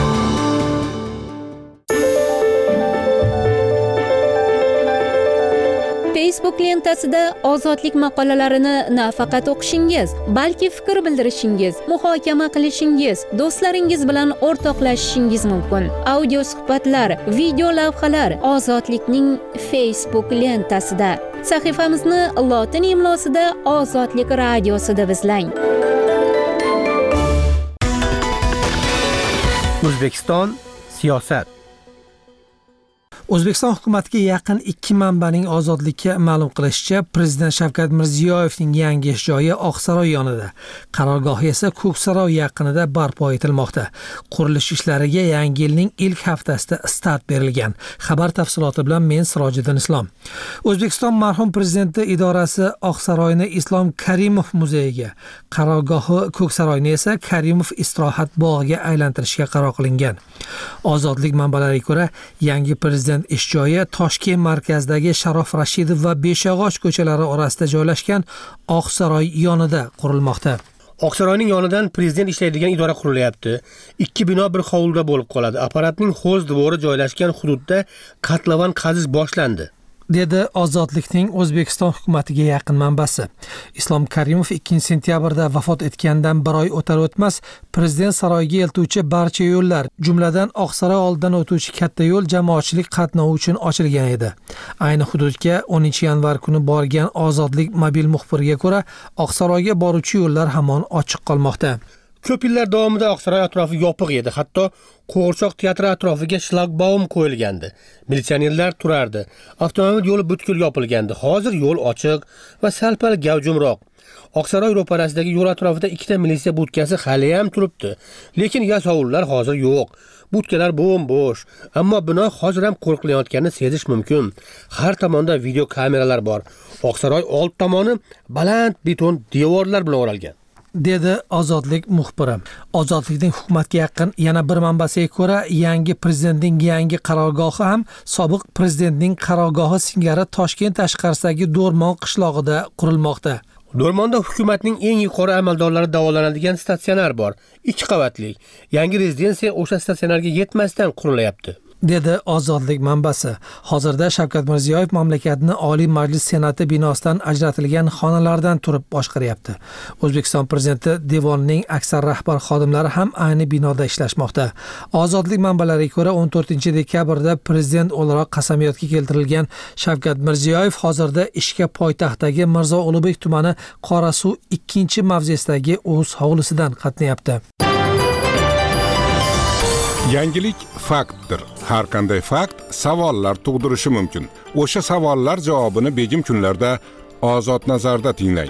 Facebook lentasida ozodlik maqolalarini nafaqat o'qishingiz, balki fikr bildirishingiz, muhokama qilishingiz, do'stlaringiz bilan o'rtoqlashishingiz mumkin. Audio suhbatlar, video lavhalar Ozodlikning Facebook lentasida. Sahifamizni lotin imlosida Ozodlik radiosida izlang. O'zbekiston siyosat. O'zbekiston hukumatiga yaqin ikki manbaning ozodlikka ma'lum qilishicha, Prezident Shavkat Mirziyoyevning yangi ish joyi Oqsaroy yonida, qarorgohi esa Ko'ksaroy yaqinida barpo etilmoqda. Qurilish ishlariga yangi yilning ilk haftasida start berilgan. Xabar tafsiloti bilan men Sirojiddin Islom. O'zbekiston marhum prezidenti idorasi Oqsaroyni Islom Karimov muzeyiga, qarorgohi Ko'ksaroyni esa Karimov istirohat bog'iga aylantirishga qaror qilingan. Ozodlik manbalariga ko'ra, yangi prezident ish joyi Toshkent markazidagi Sharof Rashidov va Beshog'och ko'chalari orasida joylashgan Oqsaroy yonida qurilmoqda. Oqsaroyning yonidan prezident ishlaydigan idora qurilyapti. Ikki bino bir hovlida bo'lib qoladi. Apparatning xo'z devori joylashgan hududda qatlavan qazish boshlandi, dedi Ozodlikning O'zbekiston hukumatiga yaqin manbasi. Islom Karimov ikkinchi sentyabrda vafot etgandan bir oy o'tar o'tmas prezident saroyiga eltuvchi barcha yo'llar, jumladan Oqsaroy oldidan o'tuvchi katta yo'l jamoatchilik qatnovi uchun ochilgan edi. Ayni hududga o'ninchi yanvar kuni borgan Ozodlik mobil muxbiriga ko'ra, Oqsaroyga boruvchi yo'llar hamon ochiq qolmoqda. Ko'p yillar davomida Oqsaroy atrofi yopiq edi. Hatto Qo'g'irchoq teatri atrofiga shlagbaum qo'yilgandi. Militsionerlar turardi. Avtomobil yo'li butkul yopilgandi. Hozir yo'l ochiq va sal-pal gavjumroq. Oqsaroy ro'parasidagi yo'l atrofida ikkita militsiya budkasi hali ham turibdi. Lekin yasovullar hozir yo'q. Budkalar bo'm-bo'sh, ammo bino hozir ham qo'riqlanayotganini sezish mumkin. Har tomonda video kameralar bor. Oqsaroy old tomoni baland beton devorlar bilan o'ralgan. dedi Ozodlik muxbiri. Ozodlikning hukumatga yaqin yana bir manbasiga ko'ra, yangi prezidentning yangi qarorgohi ham sobiq prezidentning qarorgohi singari Toshkent tashqarisidagi Do'rmon qishlog'ida qurilmoqda. Do'rmonda hukumatning eng yuqori amaldorlari davolanadigan statsionar bor. ikki qavatli. Yangi rezidensiya o'sha statsionarga yetmasdan qurilyapti, dedi Ozodlik manbasi. Hozirda Shavkat Mirziyoyev mamlakatni Oliy Majlis Senati binosidan ajratilgan xonalardan turib boshqaryapti. O'zbekiston prezidenti devonining aksar rahbar xodimlari ham ayni binoda ishlashmoqda. Ozodlik manbalariga ko'ra, o'n to'rtinchi dekabrda prezident o'laroq qasamyodga keltirilgan Shavkat Mirziyoyev hozirda ishga poytaxtdagi Mirzo Ulug'bek tumani Qorasuv ikkinchi mavzesidagi o'z hovlisidan qatnayapti. Yangilik faktdir. Har qanday fakt savollar tug'dirishi mumkin. O'sha savollar javobini begim kunlarda Ozod nazarda tinglang.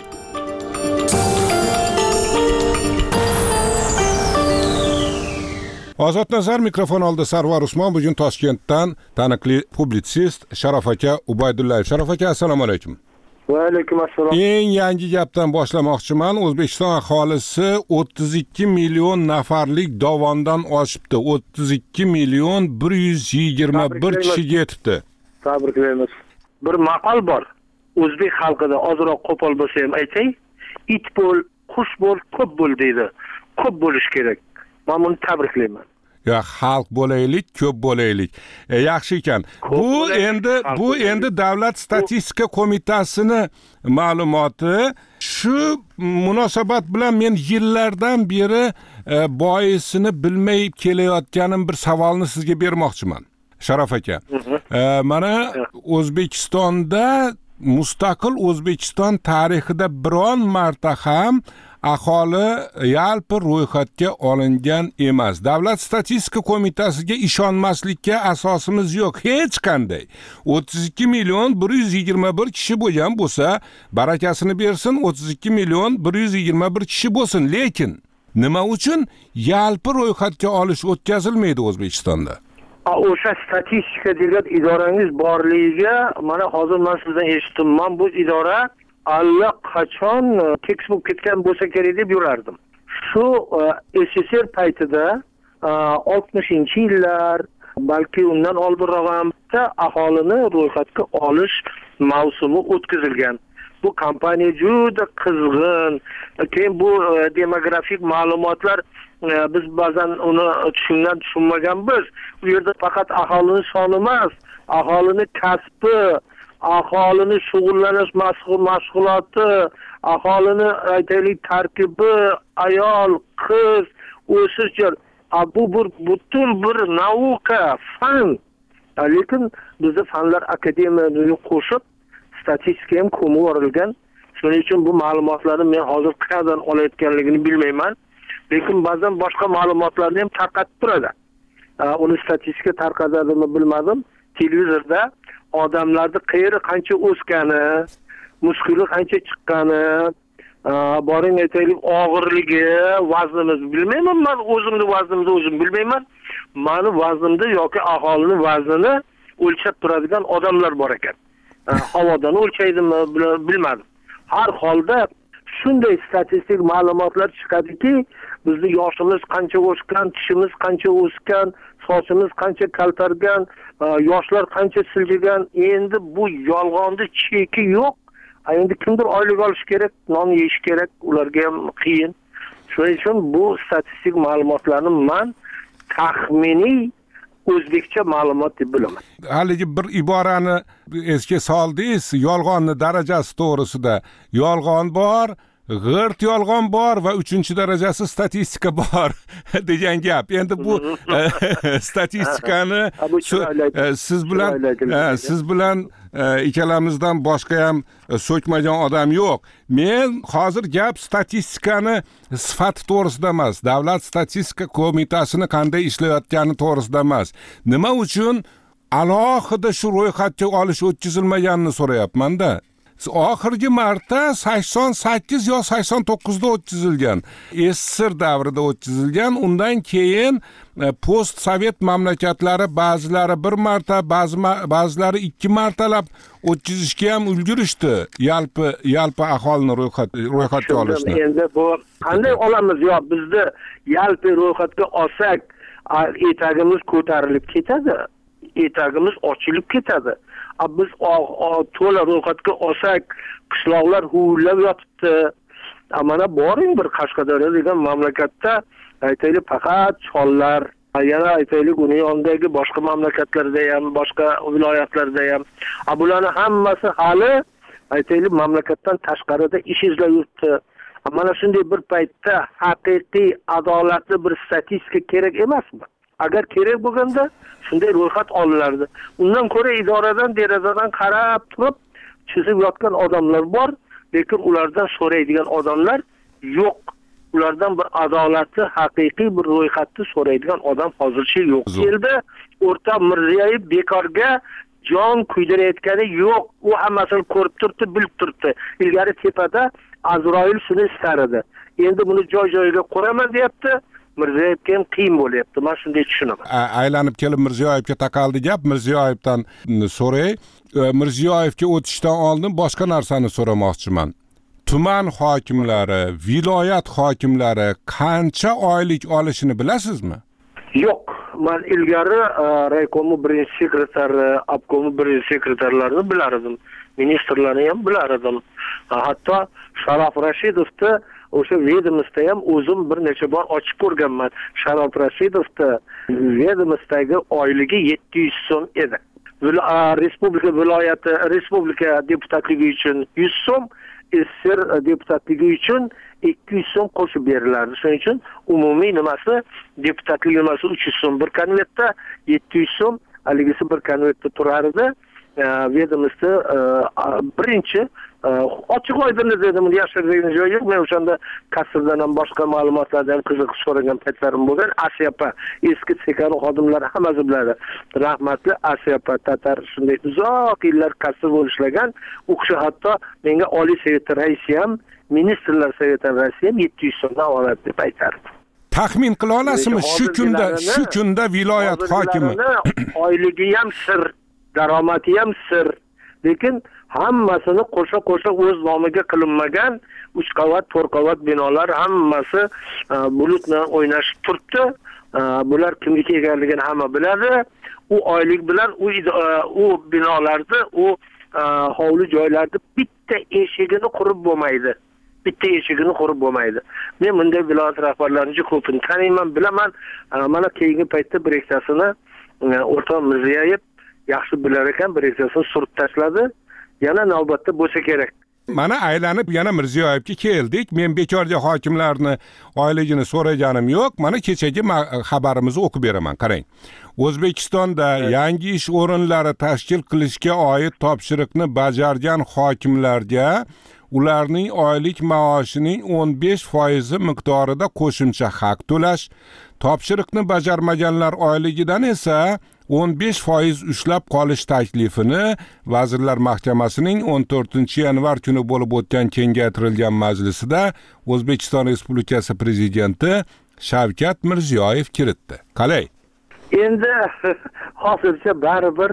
Ozod nazar mikrofon oldi Sarvar Usmon. Bugun Toshkentdan taniqli publitsist Sharof aka Ubaydullayev. Sharof aka, assalomu alaykum. Va alaykum assalom. Eng yangi gapdan boshlamoqchiman. O'zbekiston aholisi o'ttiz ikki million nafarlik dovondan oshibdi. o'ttiz ikki million bir yuz yigirma bir kishiga yetibdi. Tabriklaymiz. Bir maqol bor. O'zbek xalqida ozroq qo'pol bo'lsa ham aytay, it bo'l, qush bo'l, ko'p bo'l deydi. Ko'p bo'lish kerak. Men buni tabriklayman. Ya xalq bo'laylik, ko'p bo'laylik. E, yaxshi ekan. Bu endi bu endi Davlat statistika qo'mitasining ma'lumoti. Shu munosabat bilan men yillardan beri e, boisini bilmay kelayotganim bir savolni sizga bermoqchiman. Sharof aka. E, mana O'zbekistonda mustaqil O'zbekiston tarixida biron marta ham aholi yalpi ro'yxatga olingan emas. Davlat statistika qo'mitasiga ishonmaslikka asosimiz yo'q hech qanday. o'ttiz ikki million bir yuz yigirma bir kishi bo'lgan bo'lsa, barakasini bersin, o'ttiz ikki million bir yuz yigirma bir kishi bo'lsin. Lekin nima uchun yalpi ro'yxatga olish o'tkazilmaydi O'zbekistonda? O'sha statistika degan idorangiz borligiga mana hozir men sizdan eshitdim. Men bu idora allaqachon keks bo'lib ketgan bo'lsa kerak deb yurardim. Shu S S R paytida oltmishinchi yillar, balki undan oldinroq ham aholini ro'yxatga olish mavsumi o'tkazilgan. Bu kompaniya juda qizg'in. Keyin bu demografik ma'lumotlar biz ba'zan uni tushungan tushunmaganmiz. Bu yerda faqat aholini soni emas, aholini kasbi, aholini shug'ullanish mashg'uloti, aholini aytaylik tarkibi, ayol, qiz, o'sish, bu bir butun bir nauka, fan. Lekin bizda fanlar akademiyasiga qo'shib statistika ham ko'mib yuborilgan. Shuning uchun bu ma'lumotlarni men hozir qayerdan olayotganligini bilmayman. Lekin ba'zan boshqa ma'lumotlarni ham tarqatib turadi. Uni statistika tarqatadimi bilmadim. Televizorda odamlarni qayeri qancha o'sgani, muskuli qancha chiqqani, boring aytaylik og'irligi, vaznimiz bilmayman. Men o'zimni vaznimni o'zim bilmayman. Meni vaznimda yoki aholining vaznini o'lchab turadigan odamlar bor ekan. Havodan o'lchaydimi bilmadim. Har holda shunday statistik ma'lumotlar chiqadiki, bizni yoshimiz qancha o'sgan, tishimiz qancha o'sgan, sochimiz qancha kaltargan, yoshlar qancha siljigan. Endi bu yolg'onda cheki yo'q. Endi kimdir oylik olish kerak, non yeyish kerak, ularga ham qiyin. Shuning uchun bu statistik ma'lumotlarni men taxminiy o'zbekcha ma'lumot deb bilaman. Haligi bir iborani esga soldingiz, yolg'onni darajasi to'g'risida. Yolg'on bor, g'irt yolg'on bor va uchinchi darajasi statistika bor degan gap. Endi bu statistikani siz bilan siz bilan ikkalamizdan boshqa ham so'kmagan odam yo'q. Men hozir gap statistikani sifati to'g'risida emas, Davlat statistika qo'mitasini qanday ishlayotgani to'g'risida emas. Nima uchun alohida shu ro'yxatga olish o'tkazilmaganini so'rayapman-da. oxirgi marta sakson sakkiz yo sakson to'qqizda o'tkazilgan. SSR davrida o'tkazilgan. Undan keyin post sovet mamlakatlari ba'zilari bir marta, ba'zi ba'zilari ikki martalab o'tkazishga ham ulgurishdi. Yalpi yalpi aholini ro'yxat ro'yxatga olishni. Endi bu qanday olamiz? Yo bizni yalpi ro'yxatga olsak, etagimiz ko'tarilib ketadi. Etagimiz ochilib ketadi. Biz to'la ro'yxatga olsak, qishloqlar huvillab yotibdi. Mana boring bir Qashqadaryo degan mamlakatda aytaylik faqat chollar, yana aytaylik uni yonidagi boshqa mamlakatlarda ham, boshqa viloyatlarda ham, bularni hammasi hali aytaylik mamlakatdan tashqarida ish izlab yuribdi. Mana shunday bir paytda haqiqiy adolatli bir statistika kerak emasmi? Agar kerak bo'lganda shunday ro'yxat olinardi. Undan ko'ra idoradan derazadan qarab turib chizib yotgan odamlar bor, lekin ulardan so'raydigan odamlar yo'q. Ulardan bir adolatli, haqiqiy bir ro'yxatni so'raydigan odam hozircha yo'q. Keldi, o'rta Mirziyoyev bekorga jon kuydirayotgani yo'q. U hammasini ko'rib turibdi, bilib turibdi. Ilgari tepada Azroil shuni istar edi. Endi buni joy-joyiga qo'raman deyapti. Mirziyoyevga ham qiyin bo'lyapti. Men shunday tushunaman. Aylanib kelib Mirziyoyevga taqaldi gap. Mirziyoyevdan so'ray. Mirziyoyevga o'tishdan oldin boshqa narsani so'ramoqchiman. Tuman hokimlari, viloyat hokimlari qancha oylik olishini bilasizmi? Yo'q. Men ilgari raykomi birinchi sekretari, obkomi birinchi sekretarlarini bilardim. Ministrlarni ham bilardim. Hatto Sharof Rashidovni o'sha vedomosta ham o'zim bir necha bor ochib ko'rganman. Sharof Rashidovni vedomostaga oyligi yetti yuz so'm edi. Respublika viloyati, respublika deputatligi uchun yuz so'm, SSR deputatligi uchun ikki yuz so'm qo'shib berilardi. Shuning uchun umumiy nimasi deputatlik nimasi uch yuz so'm bir konvertda, yetti yuz so'm haligisi bir konvertda turar edi. Vedomosta birinchi ochiq oydin dedim, yashiradigan joyi yo'q. Men o'shanda kassadan ham boshqa ma'lumotlardan qiziqib so'ragan paytlarim bo'lgan. Asiyapa eski sekani xodimlari hammasi biladi. Rahmatli Asiyapa Tatar shunday uzoq yillar kassa bo'lishlagan. U kishi hatto menga Oliy Sovet raisi ham, ministrlar Soveti raisi ham yetti yuz so'mdan oladi deb aytardi. Taxmin qila olasizmi shu kunda, shu kunda viloyat hokimi oyligi ham sir, daromadi ham sir. Lekin hammasini qo'sha-qo'sha o'z nomiga qilinmagan uch qavat, to'rt qavat binolar hammasi bulutni o'ynashib turibdi. Bular kimniki ekanligini hamma biladi. U oylik bilan u u binolarda, u hovli joylarda bitta eshigini qurib bo'lmaydi. Bitta eshigini qurib bo'lmaydi. Men bunday viloyat rahbarlarini ko'pini taniyman, bilaman. Mana keyingi paytda bir ikkasini o'rta Mirziyoyev yaxshi bilar ekan, bir ikkasini surib tashladi. Yana navbatda bo'lsa kerak. Mana aylanib yana Mirziyoyevga keldik. Men bekorga hokimlarni oyligini so'raganim yo'q. Mana kechagi xabarimizni o'qib beraman. Qarang. O'zbekistonda yangi ish o'rinlari tashkil qilishga oid topshiriqni bajargan hokimlarga ularning oylik maoshining o'n besh foizi miqdorida qo'shimcha haq to'lash, topshiriqni bajarmaganlar oyligidan esa o'n besh foiz ushlab qolish taklifini Vazirlar Mahkamasining o'n to'rtinchi yanvar kuni bo'lib o'tgan kengaytirilgan majlisida O'zbekiston Respublikasi Prezidenti Shavkat Mirziyoyev kiritdi. Qalay? Endi hozircha baribir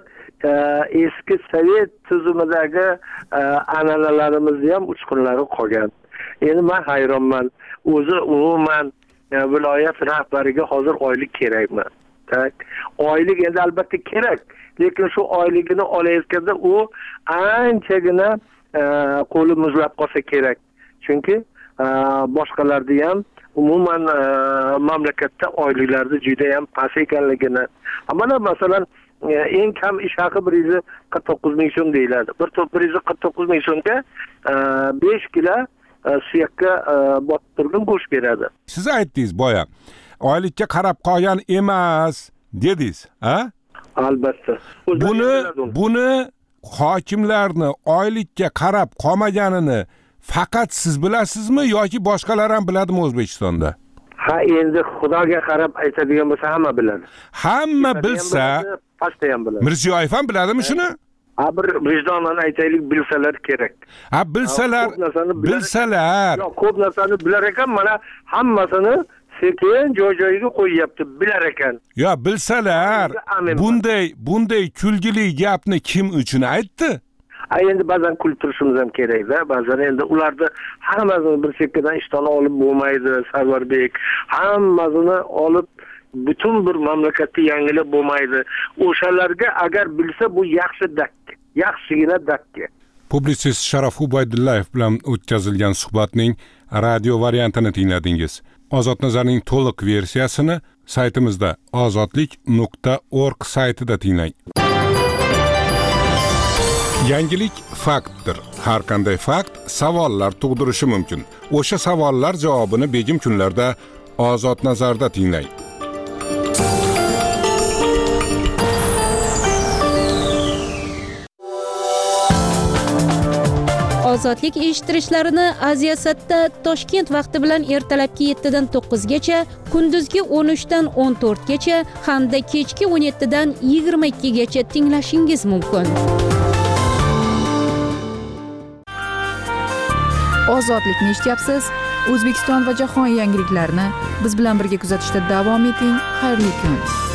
eski Sovet tuzumidagi an'analarimizni ham uchqunlari qolgan. Endi men hayronman. O'zi umuman viloyat rahbariga hozir oylik kerakmi? Tak. Oylik endi albatta kerak, lekin shu oyligini olayotganda u anchagina qo'li muzlab qolsa kerak. Chunki boshqalarda ham umuman mamlakatda oyliklarda juda ham past ekanligini. Mana masalan eng kam ish haqi bir yuz qirq to'qqiz ming so'm deyiladi. bir yuz qirq to'qqiz ming so'mga besh kilo suyakka botib turgan go'sht beradi. Siz aytdingiz boya, oylikka qarab qolgan emas dedingiz, ha? Albatta. Buni buni hokimlarni oylikka qarab qolmaganini faqat siz bilasizmi yoki boshqalar ham biladimi O'zbekistonda? Ha, endi Xudoga qarab aytadigan bo'lsa hamma biladi. Hamma bilsa, pastda ham biladi. Mirziyoyev ham biladimi shuni? ha bir vijdonan aytaylik, bilsalar kerak. Ha bilsalar, bilsalar. Yo'q, ko'p narsani bilar ekan, mana hammasini sekin joy-joyiga qo'yyapti, bilar ekan. Yo, bilsalar, bunday bunday kulgili gapni kim uchun aytdi? Ay endi ba'zan kulib turishimiz ham kerak-da. Ba'zan endi ularni hammasini bir chekkadan ishdan olib bo'lmaydi, Sarvarbek. Hammasini olib butun bir mamlakatni yangilab bo'lmaydi. O'shalarga agar bilsa bu yaxshi dakki, yaxshigina dakki. Publisist Sharof Ubaydullayev bilan o'tkazilgan suhbatning radio variantini tingladingiz. Ozod Nazarning to'liq versiyasini saytimizda ozodlik nuqta org saytida tinglang. Yangilik faktdir. Har qanday fakt savollar tug'dirishi mumkin. O'sha savollar javobini begim kunlarda Ozod Nazarda tinglang. Ozodlik eshittirishlarini Aziyasatda Toshkent vaqti bilan ertalabki yettidan to'qqizgacha, kunduzgi o'n uchdan o'n to'rtgacha hamda kechki o'n yettidan yigirma ikkigacha tinglashingiz mumkin. Ozodlikni eshityapsiz. O'zbekiston va jahon yangiliklarini biz bilan birga kuzatishda davom eting. Xayrli kun.